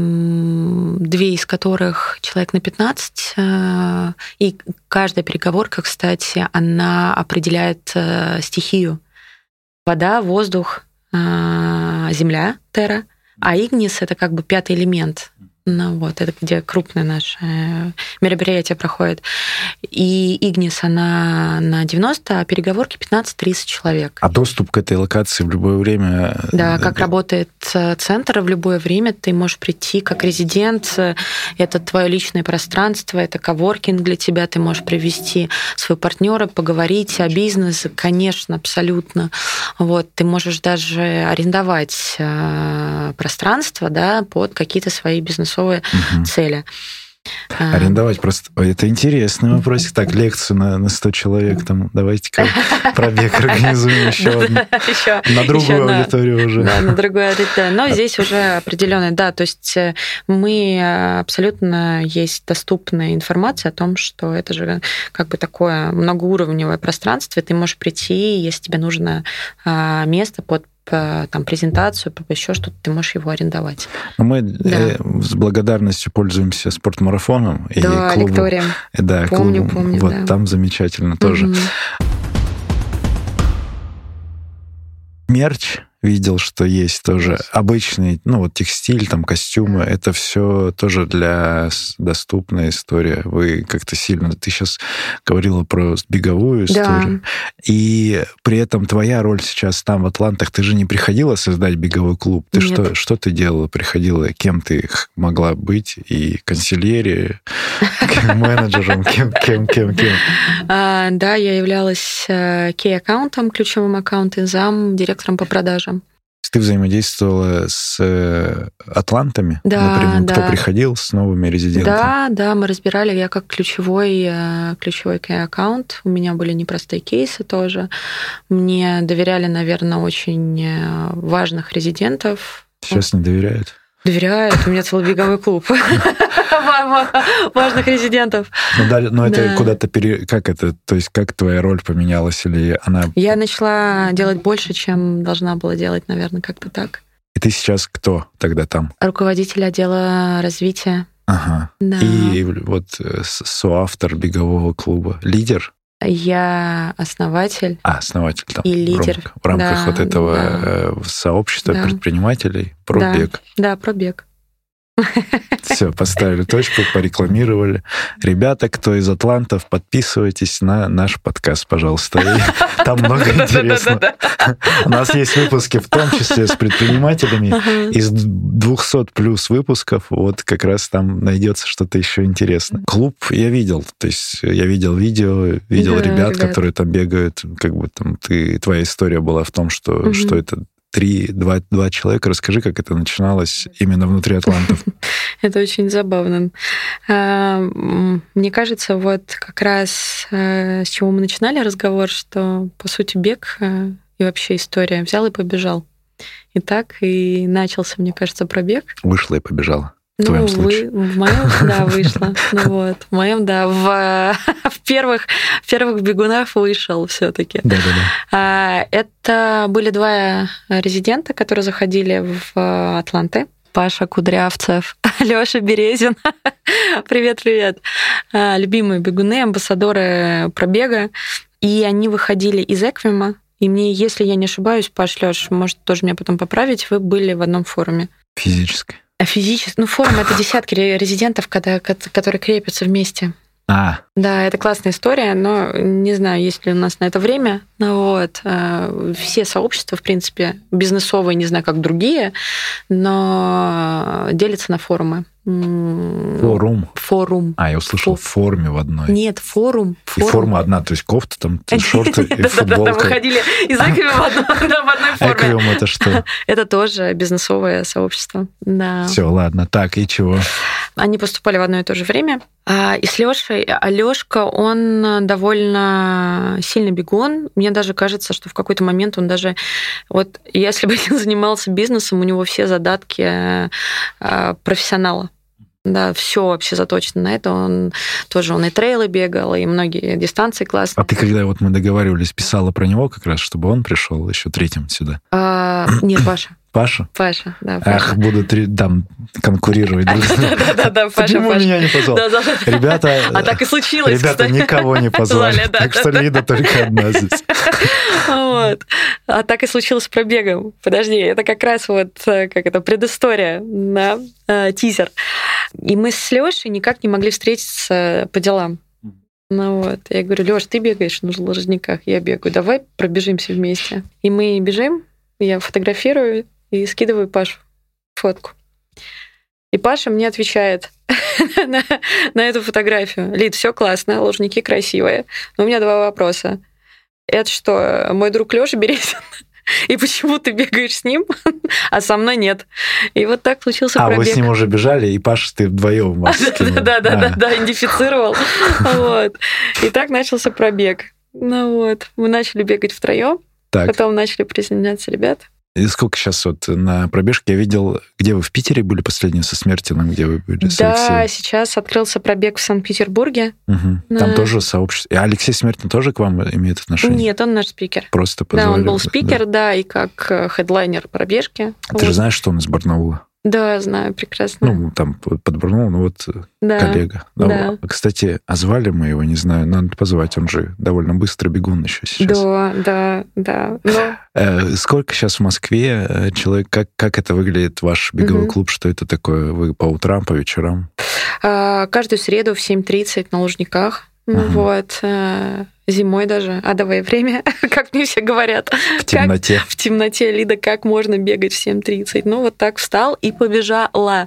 из которых человек на 15, и каждая переговорка, кстати, она определяет стихию. Вода, воздух, земля, терра, а Игнис — это как бы 5-й элемент. Это где крупное наше мероприятие проходит. И Игнис, она на 90, а переговорки 15-30 человек. А доступ к этой локации в любое время... Да, как работает центр, в любое время ты можешь прийти как резидент. Это твое личное пространство, это коворкинг для тебя. Ты можешь привести своего партнера, поговорить о бизнесе, конечно, абсолютно. Ты можешь даже арендовать пространство, да, под какие-то свои бизнесовые цели. Арендовать просто... Это интересный вопросик. Так, лекцию на 100 человек. Там, давайте-ка пробег организуем еще одну. На другую аудиторию уже. Да, на другую аудиторию. Но здесь уже определенная, да, то есть мы абсолютно есть доступная информация о том, что это же как бы такое многоуровневое пространство, и ты можешь прийти, если тебе нужно место под там презентацию, еще что-то, ты можешь его арендовать. Мы с благодарностью пользуемся спортмарафоном. Да, и клубом. лекторием. Да, помню, вот там замечательно тоже. Мерч видел, что есть тоже обычный, текстиль, там, костюмы. Это все тоже для доступная история. Вы как-то сильно... Ты сейчас говорила про беговую историю. Да. И при этом твоя роль сейчас там, в Атлантах, ты же не приходила создать беговой клуб. Ты что ты делала? Приходила? Кем ты могла быть? И консильери, менеджером? Кем? Да, я являлась key-аккаунтом, ключевым аккаунтом, директором по продажам. Ты взаимодействовала с атлантами, например, кто приходил с новыми резидентами? Да, мы разбирали, я как ключевой кей-аккаунт, у меня были непростые кейсы тоже, мне доверяли, наверное, очень важных резидентов. Сейчас не доверяют? Доверяют, у меня целый беговой клуб важных резидентов. Но это куда-то... Как это? То есть как твоя роль поменялась? Или она... Я начала делать больше, чем должна была делать, наверное, как-то так. И ты сейчас кто тогда там? Руководитель отдела развития. Ага. Да. И вот соавтор бегового клуба. Лидер? Я основатель. Основатель там. И лидер. В рамках вот этого сообщества предпринимателей «Пробег». Да, «Пробег». Все, поставили точку, порекламировали. Ребята, кто из атлантов, подписывайтесь на наш подкаст, пожалуйста. И там много интересного. У нас есть выпуски, в том числе с предпринимателями. Из 200 плюс выпусков, вот как раз там найдется что-то еще интересное. Клуб я видел, то есть я видел видео, видел ребят, которые там бегают. Как бы там твоя история была в том, что это 2 человека. Расскажи, как это начиналось именно внутри атлантов. Это очень забавно. Мне кажется, вот как раз с чего мы начинали разговор, что, по сути, бег и вообще история взял и побежал. И так и начался, мне кажется, пробег. Вышла и побежала. В твоем случае. В моем, да, вышло. В моем, да, в первых бегунах вышел все-таки. Да. Это были 2 резидента, которые заходили в Атланты. Паша Кудрявцев, Лёша Березин. Привет. Любимые бегуны, амбассадоры пробега. И они выходили из Эквима, и мне, если я не ошибаюсь, Паш, Лёш, может тоже меня потом поправить, вы были в одном форуме. Физически. Физически. Форум — это десятки резидентов, которые крепятся вместе. Да, это классная история, но не знаю, есть ли у нас на это время. Все сообщества, в принципе, бизнесовые, не знаю, как другие, но делятся на форумы. Форум. Я услышал в форме в одной. Нет, форум. И форма одна, то есть кофта, там, шорты и футболка. Да, выходили из Эквима в одной форме. Эквим — это что? Это тоже бизнесовое сообщество. Да. Все, ладно. Так, и чего? Они поступали в одно и то же время. И с Лёшей, Алёшка, он довольно сильный бегун. Мне даже кажется, что в какой-то момент он даже... если бы он занимался бизнесом, у него все задатки профессионала. Да, все вообще заточено на это. Он и трейлы бегал, и многие дистанции классные. А ты, когда мы договаривались, писала про него как раз, чтобы он пришел еще третьим сюда? Нет, Паша. Паша? Паша, да. Паша. Будут там конкурировать друг с другом. Да, Паша. Почему меня не позвал? Ребята... А так и случилось, Ребята никого не позвали. Так что Лида только одна здесь. А так и случилось с пробегом. Подожди, это как раз предыстория, тизер. И мы с Лёшей никак не могли встретиться по делам. Я говорю: Лёш, ты бегаешь на лыжниках, я бегаю, давай пробежимся вместе. И мы бежим, я фотографирую и скидываю Пашу фотку. И Паша мне отвечает на эту фотографию: Лид, все классно, лыжники красивые, но у меня 2 вопроса. Это что, мой друг Лёша Березин? И почему ты бегаешь с ним, а со мной нет? И вот так случился пробег. Вы с ним уже бежали, и Паша, ты вдвоем вас скинул. Да, идентифицировал. И так начался пробег. Мы начали бегать втроем, потом начали присоединяться ребята. И сколько сейчас на пробежке? Я видел, где вы в Питере были последние со Смертиным, где вы были с Алексеем? Алексеем? Сейчас открылся пробег в Санкт-Петербурге. Там тоже сообщество. И Алексей Смертин тоже к вам имеет отношение? Нет, он наш спикер. Просто позвали. Да, он был спикер, и как хедлайнер пробежки. Ты же знаешь, что он из Барнаула? Да, знаю, прекрасно. Там под Барнаулом, коллега. Да. Кстати, а звали мы его, не знаю, надо позвать, он же довольно быстро бегун еще сейчас. Да. Сколько сейчас в Москве человек, как это выглядит, ваш беговой клуб, что это такое? Вы по утрам, по вечерам? Каждую среду в 7:30 на Лужниках. Зимой даже, адовое время, как мне все говорят. В темноте. В темноте, Лида, как можно бегать в 7:30? Так встал и побежала.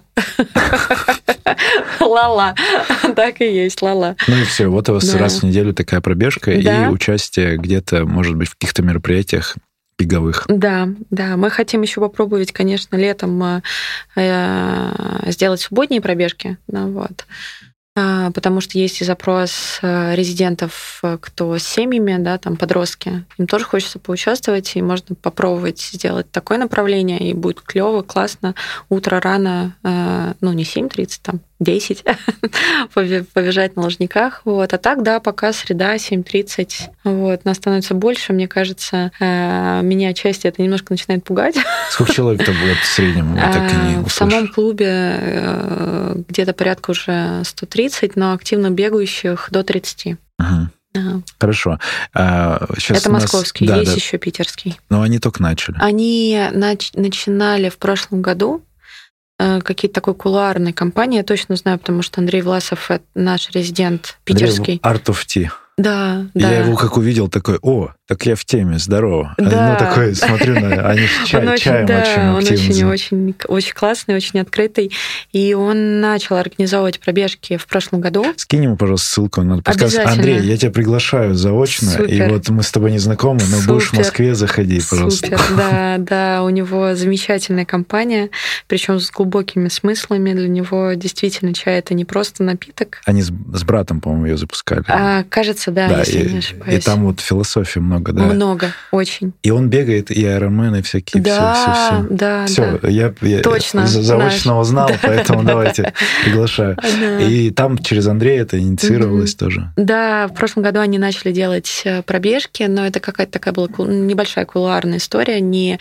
Ла-ла. Так и есть, ла-ла. И все, вот у вас раз в неделю такая пробежка и участие где-то, может быть, в каких-то мероприятиях беговых. Да. Мы хотим еще попробовать, конечно, летом сделать субботние пробежки. Потому что есть и запрос резидентов, кто с семьями, там подростки. Им тоже хочется поучаствовать, и можно попробовать сделать такое направление, и будет клево, классно. Утро рано, не 7:30, там 10, побежать на лыжниках. А так, пока среда, 7:30. Нас становится больше, мне кажется, меня отчасти это немножко начинает пугать. Сколько человек-то будет в среднем? В самом клубе где-то порядка уже 130, но активно бегающих до 30. Хорошо. Сейчас это московский, есть еще питерский. Но они только начали. Они начинали в прошлом году какие-то такой кулуарные кампании. Я точно знаю, потому что Андрей Власов — это наш резидент питерский. Art of Tea. Да. Я его как увидел, такой: так я в теме, здорово. Да. Такой, смотрю на... Они чаем очень активно. Он очень классный, очень открытый. И он начал организовывать пробежки в прошлом году. Скинь ему, пожалуйста, ссылку на подкаст. Андрей, я тебя приглашаю заочно. Супер. И мы с тобой не знакомы, но будешь в Москве, заходи, пожалуйста. Супер, да. У него замечательная компания, причем с глубокими смыслами. Для него действительно чай — это не просто напиток. Они с братом, по-моему, ее запускали. Кажется, да, если не ошибаюсь. И там философии много, да? Много, очень. И он бегает, и айронмены всякие, все. Да. Я точно заочно узнал, поэтому давайте приглашаю. И там через Андрея это инициировалось тоже. Да, в прошлом году они начали делать пробежки, но это какая-то такая была небольшая кулуарная история, не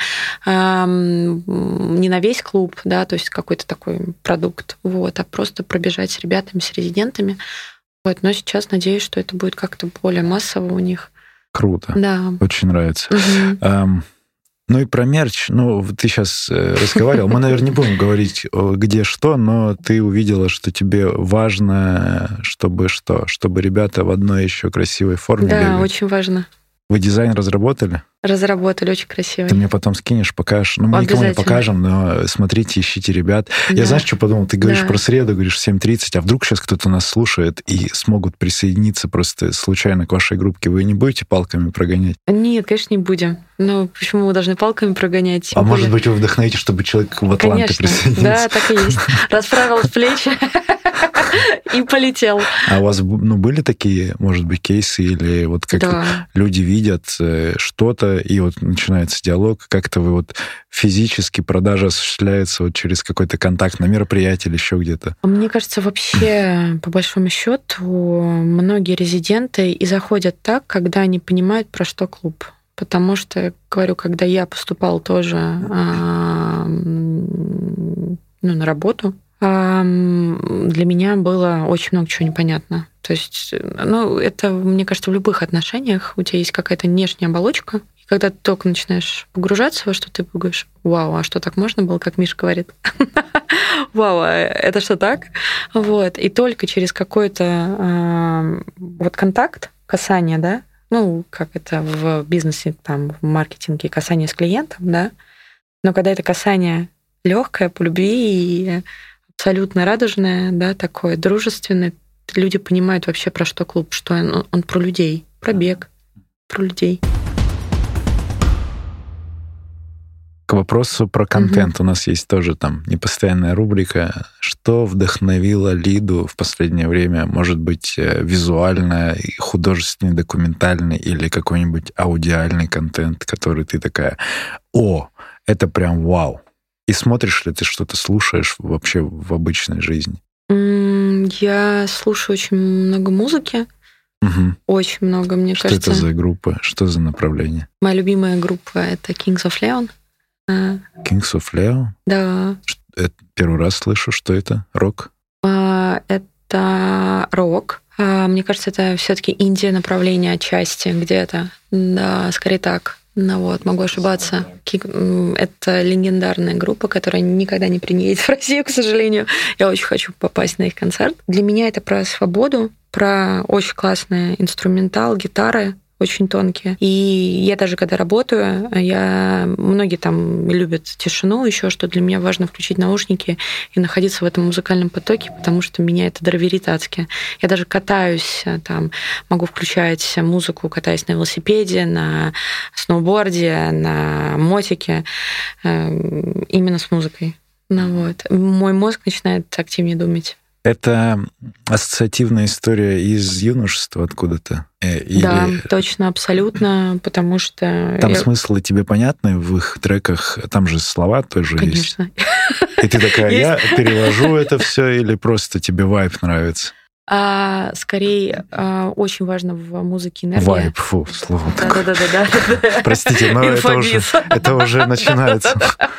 на весь клуб, да, то есть какой-то такой продукт, а просто пробежать с ребятами, с резидентами. Но сейчас надеюсь, что это будет как-то более массово у них. Круто. Да. Очень нравится. Угу. Ну и про мерч. Ну, ты сейчас разговаривал. Мы, наверное, не будем говорить, где что, но ты увидела, что тебе важно, чтобы что? Чтобы ребята в одной еще красивой форме бегали. Да, очень важно. Вы дизайн разработали? Разработали, очень красивый. Ты мне потом скинешь, покажешь. Ну, мы никому не покажем, но смотрите, ищите ребят. Да. Я, знаешь, что подумал? Ты говоришь про среду, говоришь 7:30, а вдруг сейчас кто-то нас слушает и смогут присоединиться просто случайно к вашей группке. Вы не будете палками прогонять? Нет, конечно, не будем. Но почему мы должны палками прогонять? А может быть, вы вдохновите, чтобы человек в Атланте присоединился? Да, так и есть. Расправил плечи и полетел. А у вас были такие, может быть, кейсы или вот как люди видят что-то, и вот начинается диалог, как-то вы вот физически продажа осуществляется вот через какой-то контакт на мероприятии или еще где-то? Мне кажется, вообще, по большому счету, многие резиденты и заходят так, когда они понимают, про что клуб. Потому что, говорю, когда я поступала тоже на работу, для меня было очень много чего непонятно. То есть, это, мне кажется, в любых отношениях у тебя есть какая-то внешняя оболочка, и когда ты только начинаешь погружаться во что, ты говоришь: вау, а что, так можно было, как Миша говорит? Вау, а это что, так? Вот. И только через какой-то контакт, касание, да, как это в бизнесе, там, в маркетинге, касание с клиентом, да, но когда это касание легкое, по любви и абсолютно радужное, да, такое дружественное, люди понимают вообще, про что клуб, что он про людей, про бег, про людей. К вопросу про контент. У нас есть тоже там непостоянная рубрика. Что вдохновило Лиду в последнее время? Может быть, визуально, художественный, документальный или какой-нибудь аудиальный контент, который ты такая: о, это прям вау. И смотришь ли ты что-то, слушаешь вообще в обычной жизни? Я слушаю очень много музыки. Угу. Очень много, мне кажется. Что это за группа? Что за направление? Моя любимая группа — это Kings of Leon. Kings of Leon? Да. Первый раз слышу, что это? Рок? Это рок. Мне кажется, это все-таки инди направление отчасти где-то. Да, скорее так. Могу ошибаться. Это легендарная группа, которая никогда не приедет в Россию, к сожалению. Я очень хочу попасть на их концерт. Для меня это про свободу, про очень классный инструментал, гитары очень тонкие. И я даже когда работаю, многие там любят тишину, еще что для меня важно включить наушники и находиться в этом музыкальном потоке, потому что меня это драйверит адски. Я даже катаюсь, там, могу включать музыку, катаясь на велосипеде, на сноуборде, на мотике, именно с музыкой. Мой мозг начинает активнее думать. Это ассоциативная история из юношества откуда-то? Да, точно, абсолютно, потому что... Там смыслы тебе понятны в их треках? Там же слова тоже есть. Конечно. И ты такая: я перевожу это все, или просто тебе вайб нравится? Скорее, очень важно в музыке энергия. Вайб, слово такое. Да. Простите, но это уже начинается.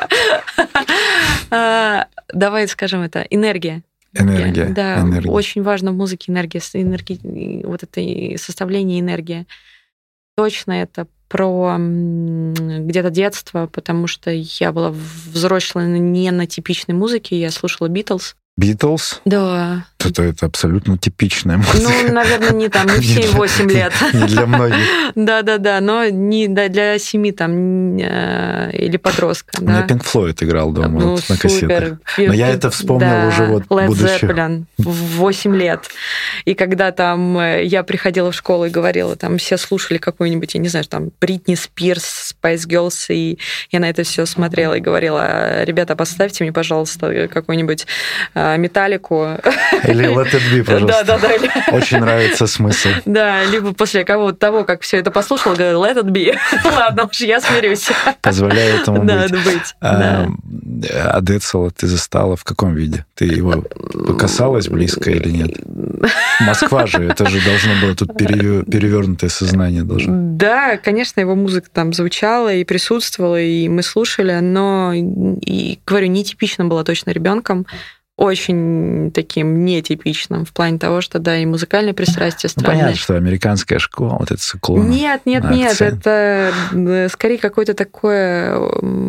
Давай скажем это. Энергия. Да, энергия. Очень важно в музыке энергия, вот это составление энергии. Точно это про где-то детство, потому что я была взрослая не на типичной музыке, я слушала Битлз. Битлз? Да. Это абсолютно типичная музыка. Наверное, не там, не в 7-8 лет. Не для многих. Да, но не для 7 там или подростка. У меня Pink Floyd играл дома на кассетах. Но я это вспомнил уже будучи... Led Zeppelin в 8 лет. И когда там я приходила в школу и говорила, там все слушали какую-нибудь, я не знаю, там Бритни Спирс, Spice Girls, и я на это все смотрела и говорила: ребята, поставьте мне, пожалуйста, какую-нибудь Металлику. Или Let It Be, пожалуйста. Да. Очень нравится смысл. Да, либо после того, как все это послушала, говорю: Let It Be. Ладно уж, я смирюсь. Позволяю этому быть. А Децела ты застала в каком виде? Ты его касалась близко или нет? Москва же, это же должно было тут перевернутое сознание должно. Да, конечно, его музыка там звучала и присутствовала, и мы слушали, но, и, говорю, нетипично была точно ребенком. очень таким нетипичным в плане того, что, да, и музыкальные пристрастия странные. Понятно, что американская школа, вот это с уклоном. Нет, это скорее какое-то такое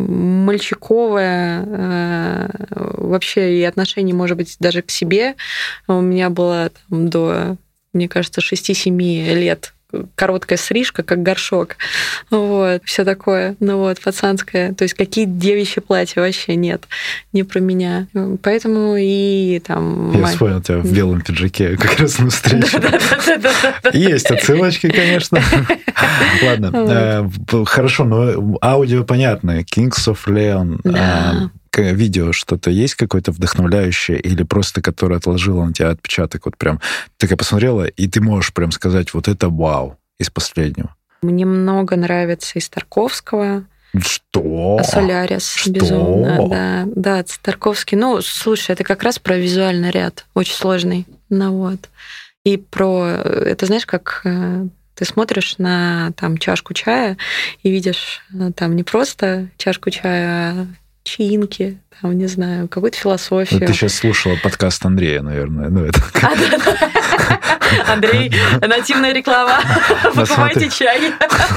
мальчиковое вообще и отношение, может быть, даже к себе. У меня было там, до, мне кажется, 6-7 лет короткая стрижка, как горшок. Вот, все такое. Ну вот, пацанское. То есть какие девичьи платья вообще нет. Не про меня. Поэтому и там... Я вспомнил тебя в белом пиджаке как раз на встрече. Есть отсылочки, конечно. Ладно. Хорошо, но аудио понятно. Kings of Leon. Видео что-то есть какое-то вдохновляющее или просто которое отложило на тебя отпечаток? Вот прям ты такая посмотрела, и ты можешь прям сказать, вот это вау из последнего. Мне много нравится из Тарковского. Что? Солярис, безумно. Да, Тарковский. Ну, слушай, это как раз про визуальный ряд. Очень сложный. Ну вот. И про... Это знаешь, как... Ты смотришь на там чашку чая и видишь там не просто чашку чая, а чаинки, там, не знаю, какую-то философию. Ты сейчас слушала подкаст Андрея, наверное. Ну, это... Андрей, нативная реклама. Покупайте чай.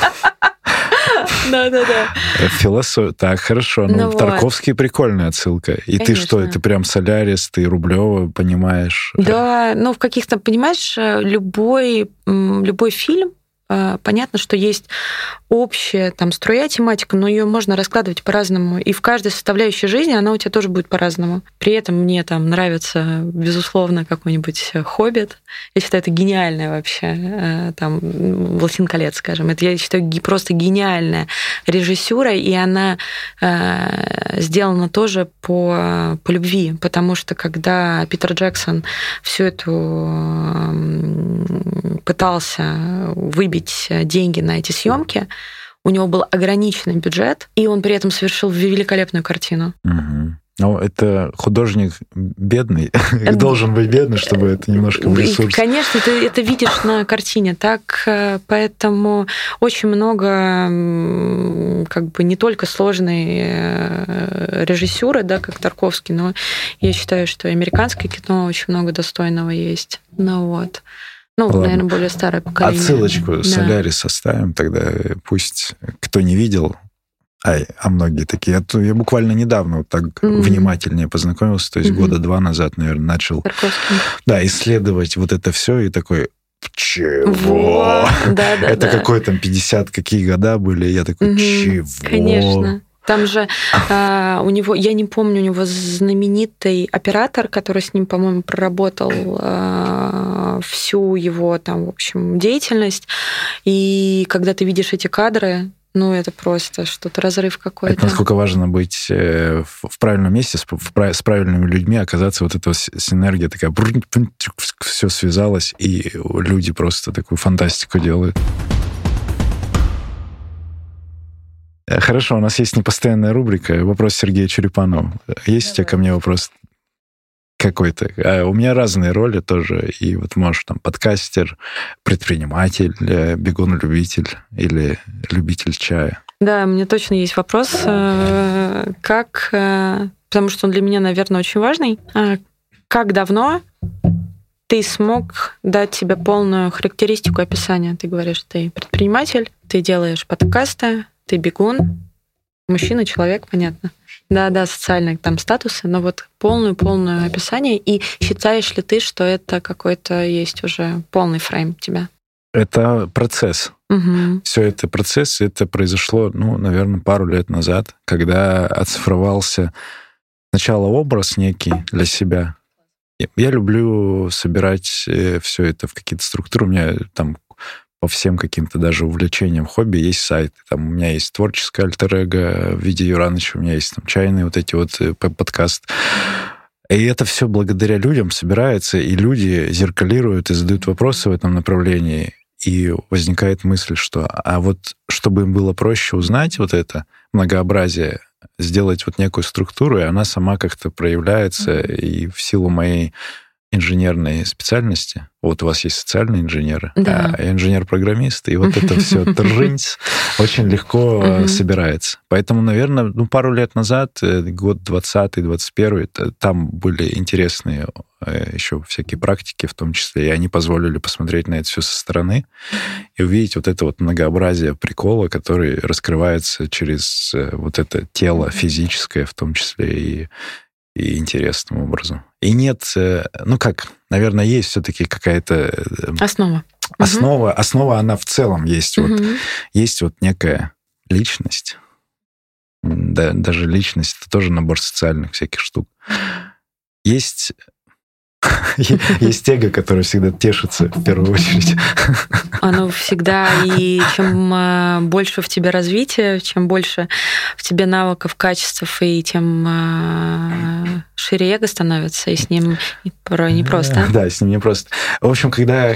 Да. Философия. Так, хорошо. Ну, Тарковский прикольная отсылка. И конечно. Ты что, ты прям Солярис, ты Рублева понимаешь? Да, ну, в каких-то, понимаешь, любой фильм, понятно, что есть общая там струя, тематика, но ее можно раскладывать по-разному. И в каждой составляющей жизни она у тебя тоже будет по-разному. При этом мне там нравится, безусловно, какой-нибудь «Хоббит». Я считаю, это гениальное вообще. Там «Властелин колец», скажем. Это, я считаю, просто гениальная режиссура, и она сделана тоже по любви. Потому что когда Питер Джексон всю эту пытался выбить деньги на эти съемки, у него был ограниченный бюджет, и он при этом совершил великолепную картину. Угу. Ну, это художник бедный, должен быть бедный, чтобы это немножко в ресурс. Конечно, ты это видишь на картине, так, поэтому очень много как бы не только сложной режиссуры, да, как Тарковский, но я считаю, что и американское кино очень много достойного есть. Ну вот. Ну, ладно. Наверное, более старое поколение. Отсылочку Солярис оставим тогда, пусть кто не видел, а многие такие. Я буквально недавно вот так внимательнее познакомился, то есть года 2 назад, наверное, начал исследовать вот это все и такой, чего? Это какой там 50, какие года были, я такой, чего? Конечно. Там же у него, я не помню, у него знаменитый оператор, который с ним, по-моему, проработал всю его там, в общем, деятельность. И когда ты видишь эти кадры, ну, это просто что-то, разрыв какой-то. Это насколько важно быть в правильном месте, с правильными людьми, оказаться вот эта синергия такая, все связалось, и люди просто такую фантастику делают. Хорошо, у нас есть непостоянная рубрика «Вопрос Сергея Черепанова». Есть у тебя ко мне вопрос какой-то? У меня разные роли тоже, и вот можешь там подкастер, предприниматель, бегун-любитель или любитель чая. Да, у меня точно есть вопрос. Потому что он для меня, наверное, очень важный. Как давно ты смог дать себе полную характеристику описания? Ты говоришь, ты предприниматель, ты делаешь подкасты, ты бегун, мужчина, человек, понятно. Да, социальные там статусы, но вот полное описание. И считаешь ли ты, что это какой-то есть уже полный фрейм тебя? Это процесс. Угу. Все это процесс, это произошло, наверное, пару лет назад, когда оцифровался сначала образ некий для себя. Я люблю собирать все это в какие-то структуры. У меня там по всем каким-то даже увлечениям, хобби есть сайт. Там у меня есть творческое альтер-эго в виде Юраныча, у меня есть там чайные вот эти вот подкаст. И это все благодаря людям собирается, и люди зеркалируют и задают вопросы в этом направлении. И возникает мысль, что вот чтобы им было проще узнать вот это многообразие, сделать вот некую структуру, и она сама как-то проявляется, и в силу моей инженерной специальности. Вот у вас есть социальные инженеры, Да. а инженер-программист, и вот это все очень легко собирается. Поэтому, наверное, пару лет назад, год 20-й, 21-й, там были интересные еще всякие практики, в том числе, и они позволили посмотреть на это все со стороны и увидеть вот это вот многообразие прикола, который раскрывается через вот это тело физическое, в том числе и интересным образом. И нет, наверное, есть все-таки какая-то... Основа. Основа, она в целом есть. Есть вот некая личность. Да, даже личность — это тоже набор социальных всяких штук. Есть эго, которое всегда тешится в первую очередь. Оно всегда, и чем больше в тебе развития, чем больше в тебе навыков, качеств, и тем шире эго становится, и с ним непросто. Да, с ним непросто. В общем, когда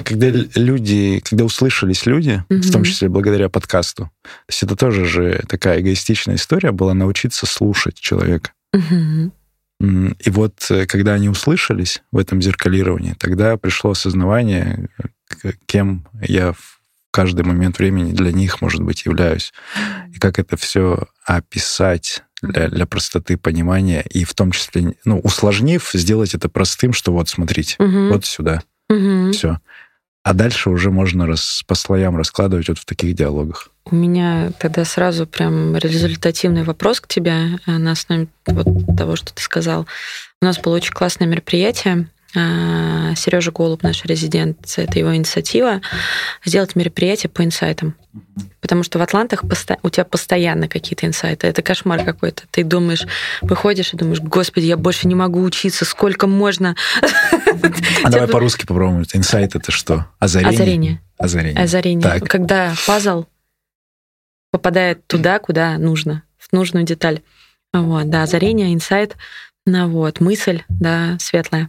услышались люди, в том числе благодаря подкасту, то есть это тоже же такая эгоистичная история была, научиться слушать человека. И вот когда они услышались в этом зеркалировании, тогда пришло осознавание, кем я в каждый момент времени для них, может быть, являюсь. И как это все описать для простоты понимания, и в том числе, усложнив, сделать это простым, что вот, смотрите, вот сюда, все. А дальше уже можно по слоям раскладывать вот в таких диалогах. У меня тогда сразу прям результативный вопрос к тебе на основе вот того, что ты сказал. У нас было очень классное мероприятие. Сережа Голуб, наш резидент, это его инициатива, сделать мероприятие по инсайтам. Потому что в Атлантах у тебя постоянно какие-то инсайты. Это кошмар какой-то. Ты думаешь, выходишь и думаешь, господи, я больше не могу учиться, сколько можно. Давай по-русски попробуем. Инсайт — это что? Озарение? Озарение. Когда пазл попадает туда, куда нужно, в нужную деталь. Вот, да, озарение, инсайт, мысль, да, светлая.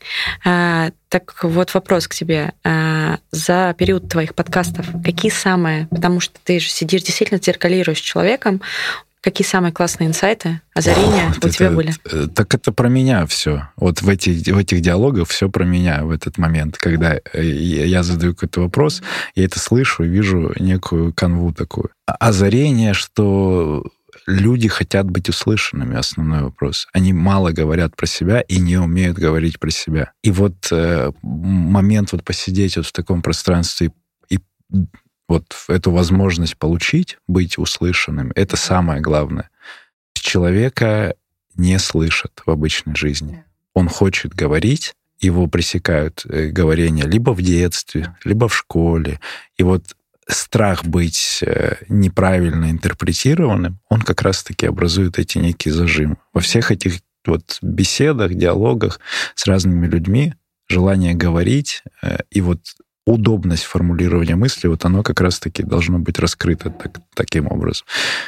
Так вот вопрос к тебе. За период твоих подкастов какие самые, потому что ты же сидишь, действительно зеркалируешь с человеком, какие самые классные инсайты, озарения у тебя были? Так это про меня все. Вот в этих диалогах все про меня в этот момент, когда я задаю какой-то вопрос, я это слышу и вижу некую канву такую. Озарение, что люди хотят быть услышанными, основной вопрос. Они мало говорят про себя и не умеют говорить про себя. И вот момент посидеть в таком пространстве и вот эту возможность получить, быть услышанным, это самое главное. Человека не слышат в обычной жизни. Он хочет говорить, его пресекают говорение либо в детстве, либо в школе. И вот страх быть неправильно интерпретированным, он как раз-таки образует эти некие зажимы. Во всех этих беседах, диалогах с разными людьми желание говорить и удобность формулирования мысли, оно как раз-таки должно быть раскрыто таким образом.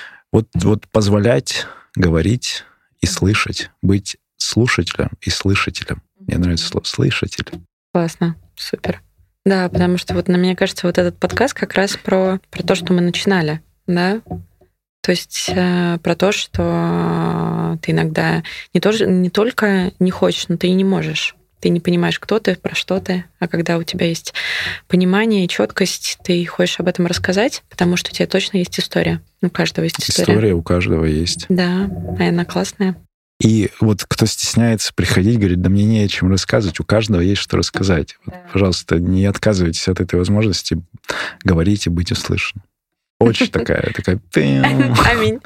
Позволять говорить и слышать, быть слушателем и слышателем. Мне нравится слово «слышатель». Классно, супер. Да, потому что мне кажется, этот подкаст как раз про то, что мы начинали, да? То есть про то, что ты иногда не только не хочешь, но ты и не можешь. Ты не понимаешь, кто ты, про что ты. А когда у тебя есть понимание и четкость, ты хочешь об этом рассказать, потому что у тебя точно есть история. У каждого есть история. История у каждого есть. Да, и она классная. И кто стесняется приходить, говорит, да мне не о чем рассказывать, у каждого есть что рассказать. Пожалуйста, не отказывайтесь от этой возможности говорить и быть услышанным. Очень такая... Аминь.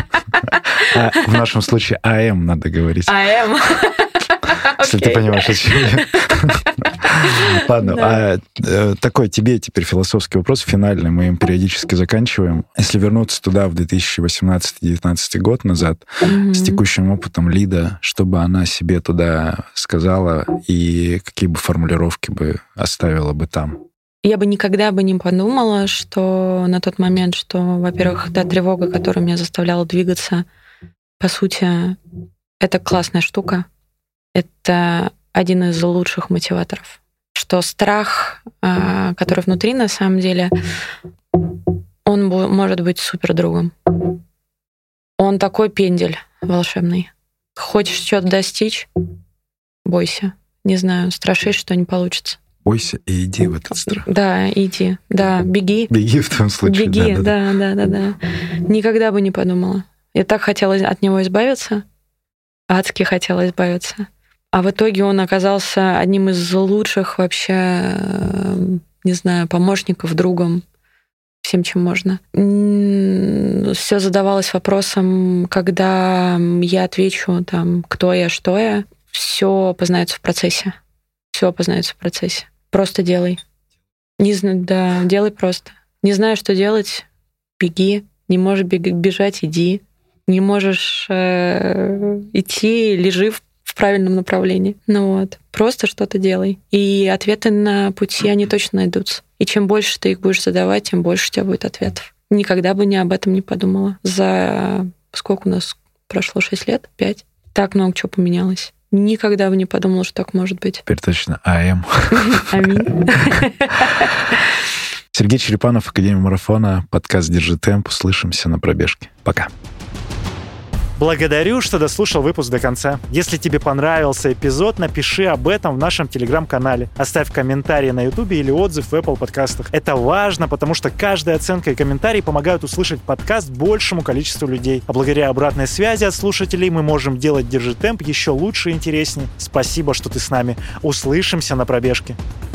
В нашем случае АМ надо говорить. АМ. Если ты понимаешь, о чем я. Ладно, такой тебе теперь философский вопрос, финальный, мы им периодически заканчиваем. Если вернуться туда в 2018-2019 год назад, с текущим опытом Лида, что бы она себе туда сказала и какие бы формулировки бы оставила бы там? Я бы никогда бы не подумала, что на тот момент, что, во-первых, та тревога, которая меня заставляла двигаться, по сути, это классная штука. Это один из лучших мотиваторов. Что страх, который внутри, на самом деле, он может быть супер другом. Он такой пендель волшебный. Хочешь что-то достичь — бойся. Не знаю, страшишь, что не получится. Бойся и иди в этот страх. Да, иди. Да, беги. Беги в том случае. Беги, да. Никогда бы не подумала. Я так хотела от него избавиться, адски хотела избавиться. А в итоге он оказался одним из лучших вообще, не знаю, помощников, другом, всем, чем можно. Все задавалось вопросом, когда я отвечу, там, кто я, что я. Все познается в процессе. Все познается в процессе. Просто делай. Не знаю, да, делай просто. Не знаю, что делать, беги. Не можешь бежать, иди. Не можешь идти, лежи в правильном направлении. Ну вот, просто что-то делай. И ответы на пути, они точно найдутся. И чем больше ты их будешь задавать, тем больше у тебя будет ответов. Никогда бы об этом не подумала. За сколько у нас прошло? 6 лет? 5? Так много чего поменялось. Никогда бы не подумала, что так может быть. Теперь точно АМ. Аминь. Сергей Черепанов, Академия марафона, подкаст «Держи темп». Услышимся на пробежке. Пока. Благодарю, что дослушал выпуск до конца. Если тебе понравился эпизод, напиши об этом в нашем телеграм-канале. Оставь комментарий на Ютубе или отзыв в Apple подкастах. Это важно, потому что каждая оценка и комментарий помогают услышать подкаст большему количеству людей. А благодаря обратной связи от слушателей мы можем делать «Держи темп» еще лучше и интереснее. Спасибо, что ты с нами. Услышимся на пробежке.